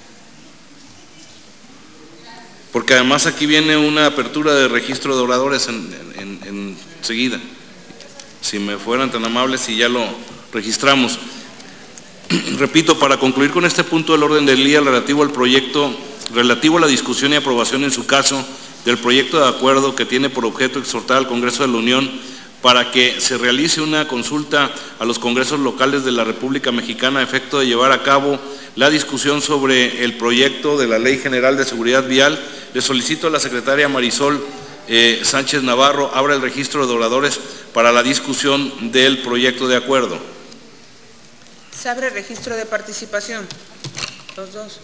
Porque además aquí viene una apertura de registro de oradores en, en, en, enseguida. Si me fueran tan amables y ya lo registramos. Repito, para concluir con este punto del orden del día relativo al proyecto, relativo a la discusión y aprobación en su caso del proyecto de acuerdo que tiene por objeto exhortar al Congreso de la Unión para que se realice una consulta a los congresos locales de la República Mexicana a efecto de llevar a cabo la discusión sobre el proyecto de la Ley General de Seguridad Vial, le solicito a la secretaria Marisol eh, Sánchez Navarro abra el registro de oradores para la discusión del proyecto de acuerdo. Se abre registro de participación. Los dos.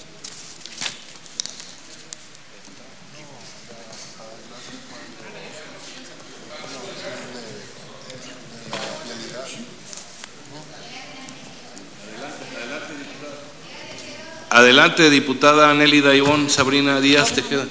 Adelante, diputada Nélida Ivonne Sabrina Díaz Tejeda.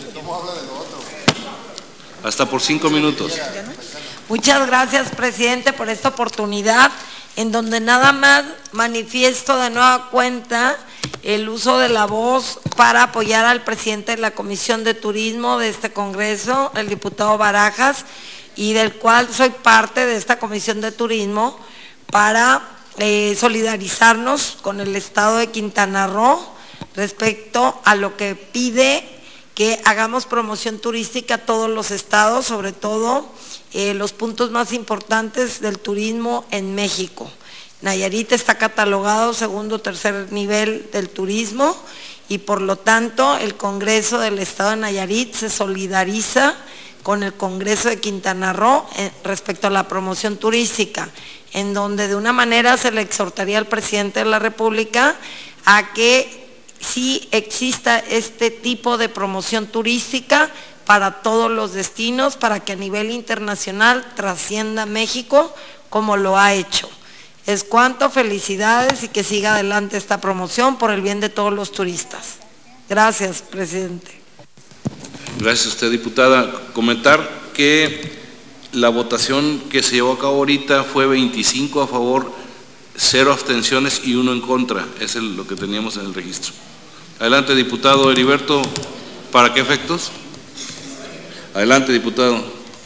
Hasta por cinco minutos. Muchas gracias, presidente, por esta oportunidad, en donde nada más manifiesto de nueva cuenta el uso de la voz para apoyar al presidente de la Comisión de Turismo de este Congreso, el diputado Barajas, y del cual soy parte de esta Comisión de Turismo, para eh, solidarizarnos con el Estado de Quintana Roo respecto a lo que pide que hagamos promoción turística a todos los estados, sobre todo eh, los puntos más importantes del turismo en México. Nayarit está catalogado segundo o tercer nivel del turismo y por lo tanto el Congreso del Estado de Nayarit se solidariza con el Congreso de Quintana Roo eh, respecto a la promoción turística, en donde de una manera se le exhortaría al presidente de la República a que sí exista este tipo de promoción turística para todos los destinos, para que a nivel internacional trascienda México como lo ha hecho. Es cuanto, felicidades y que siga adelante esta promoción por el bien de todos los turistas. Gracias, presidente. Gracias a usted, diputada. Comentar que la votación que se llevó a cabo ahorita fue veinticinco a favor, cero abstenciones y uno en contra. Eso es lo que teníamos en el registro. Adelante, diputado Heriberto. ¿Para qué efectos? Adelante, diputado.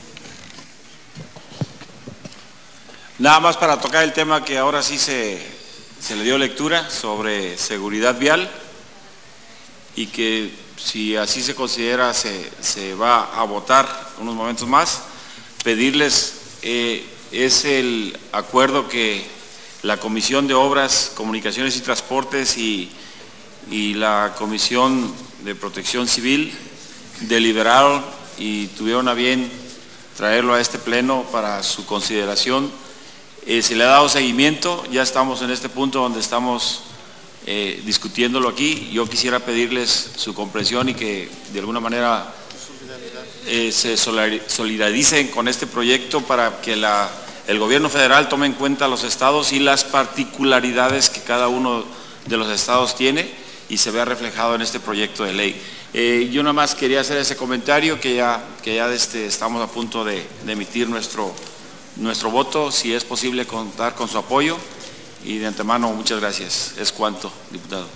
Nada más para tocar el tema que ahora sí se, se le dio lectura sobre seguridad vial y que si así se considera se, se va a votar unos momentos más. Pedirles, eh, es el acuerdo que la Comisión de Obras, Comunicaciones y Transportes y y la Comisión de Protección Civil deliberaron y tuvieron a bien traerlo a este pleno para su consideración. Eh, se le ha dado seguimiento, ya estamos en este punto donde estamos eh, discutiéndolo aquí. Yo quisiera pedirles su comprensión y que de alguna manera eh, se solidaricen con este proyecto para que la, el gobierno federal tome en cuenta los estados y las particularidades que cada uno de los estados tiene y se vea reflejado en este proyecto de ley. Eh, yo nada más quería hacer ese comentario que ya, que ya este, estamos a punto de, de emitir nuestro, nuestro voto, si es posible contar con su apoyo y de antemano muchas gracias. Es cuanto, diputado.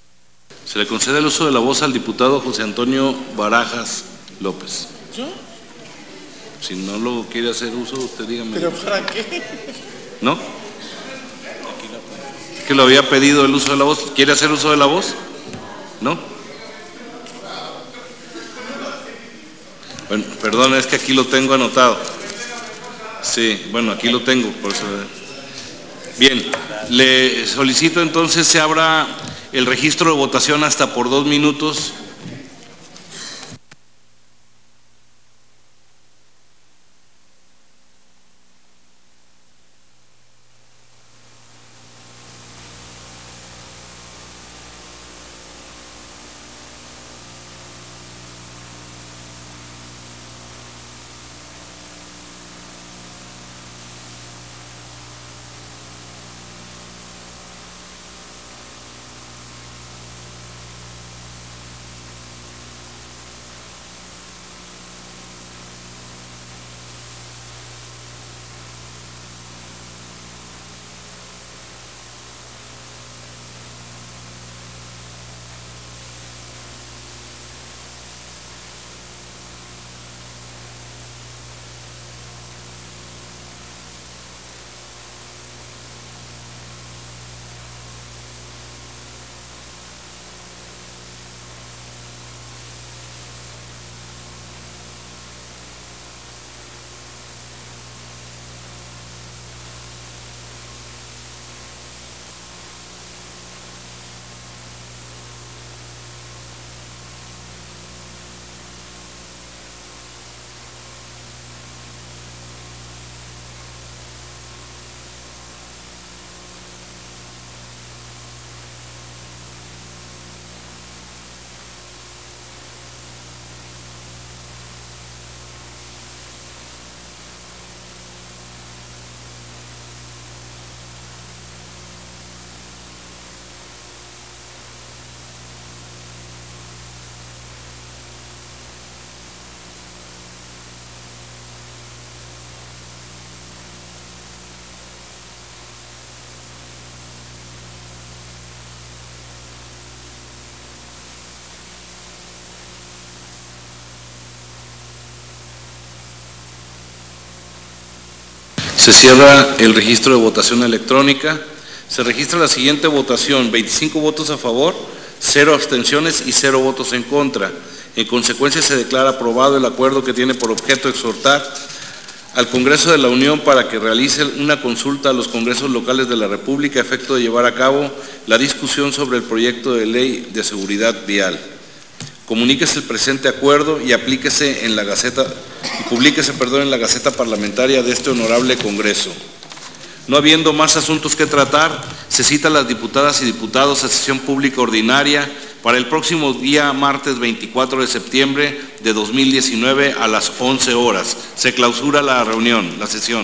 Se le concede el uso de la voz al diputado José Antonio Barajas López. ¿Sí? Si no lo quiere hacer uso, usted dígame. ¿Pero para qué? ¿No? Que lo había pedido el uso de la voz. ¿Quiere hacer uso de la voz? ¿No? Bueno, perdón, es que aquí lo tengo anotado. Sí, bueno, aquí lo tengo, por eso. Bien, le solicito entonces se abra el registro de votación hasta por dos minutos. Se cierra el registro de votación electrónica. Se registra la siguiente votación: veinticinco votos a favor, cero abstenciones y cero votos en contra. En consecuencia, se declara aprobado el acuerdo que tiene por objeto exhortar al Congreso de la Unión para que realice una consulta a los congresos locales de la República a efecto de llevar a cabo la discusión sobre el proyecto de ley de seguridad vial. Comuníquese el presente acuerdo y aplíquese en la Gaceta y publíquese, perdón, en la Gaceta Parlamentaria de este honorable Congreso. No habiendo más asuntos que tratar, se cita a las diputadas y diputados a sesión pública ordinaria para el próximo día martes veinticuatro de septiembre de dos mil diecinueve a las once horas. Se clausura la reunión, la sesión.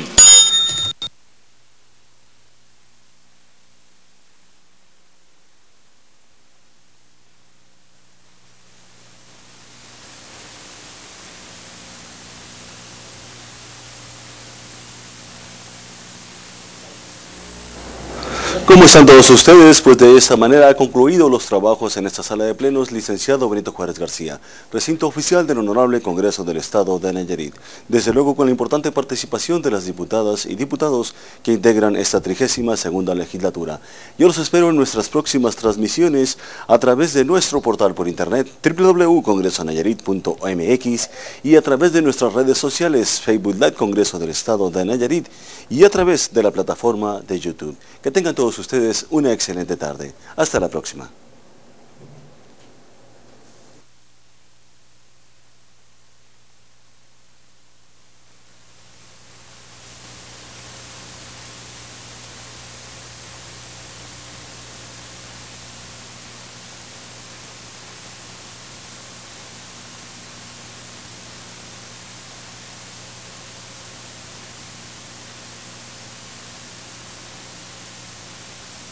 ¿Cómo están todos ustedes? Pues de esta manera ha concluido los trabajos en esta sala de plenos, licenciado Benito Juárez García, recinto oficial del Honorable Congreso del Estado de Nayarit. Desde luego con la importante participación de las diputadas y diputados que integran esta trigésima segunda legislatura. Yo los espero en nuestras próximas transmisiones a través de nuestro portal por internet doble u doble u doble u punto congreso nayarit punto m x y a través de nuestras redes sociales Facebook Live Congreso del Estado de Nayarit y a través de la plataforma de YouTube. Que tengan todos ustedes una excelente tarde. Hasta la próxima.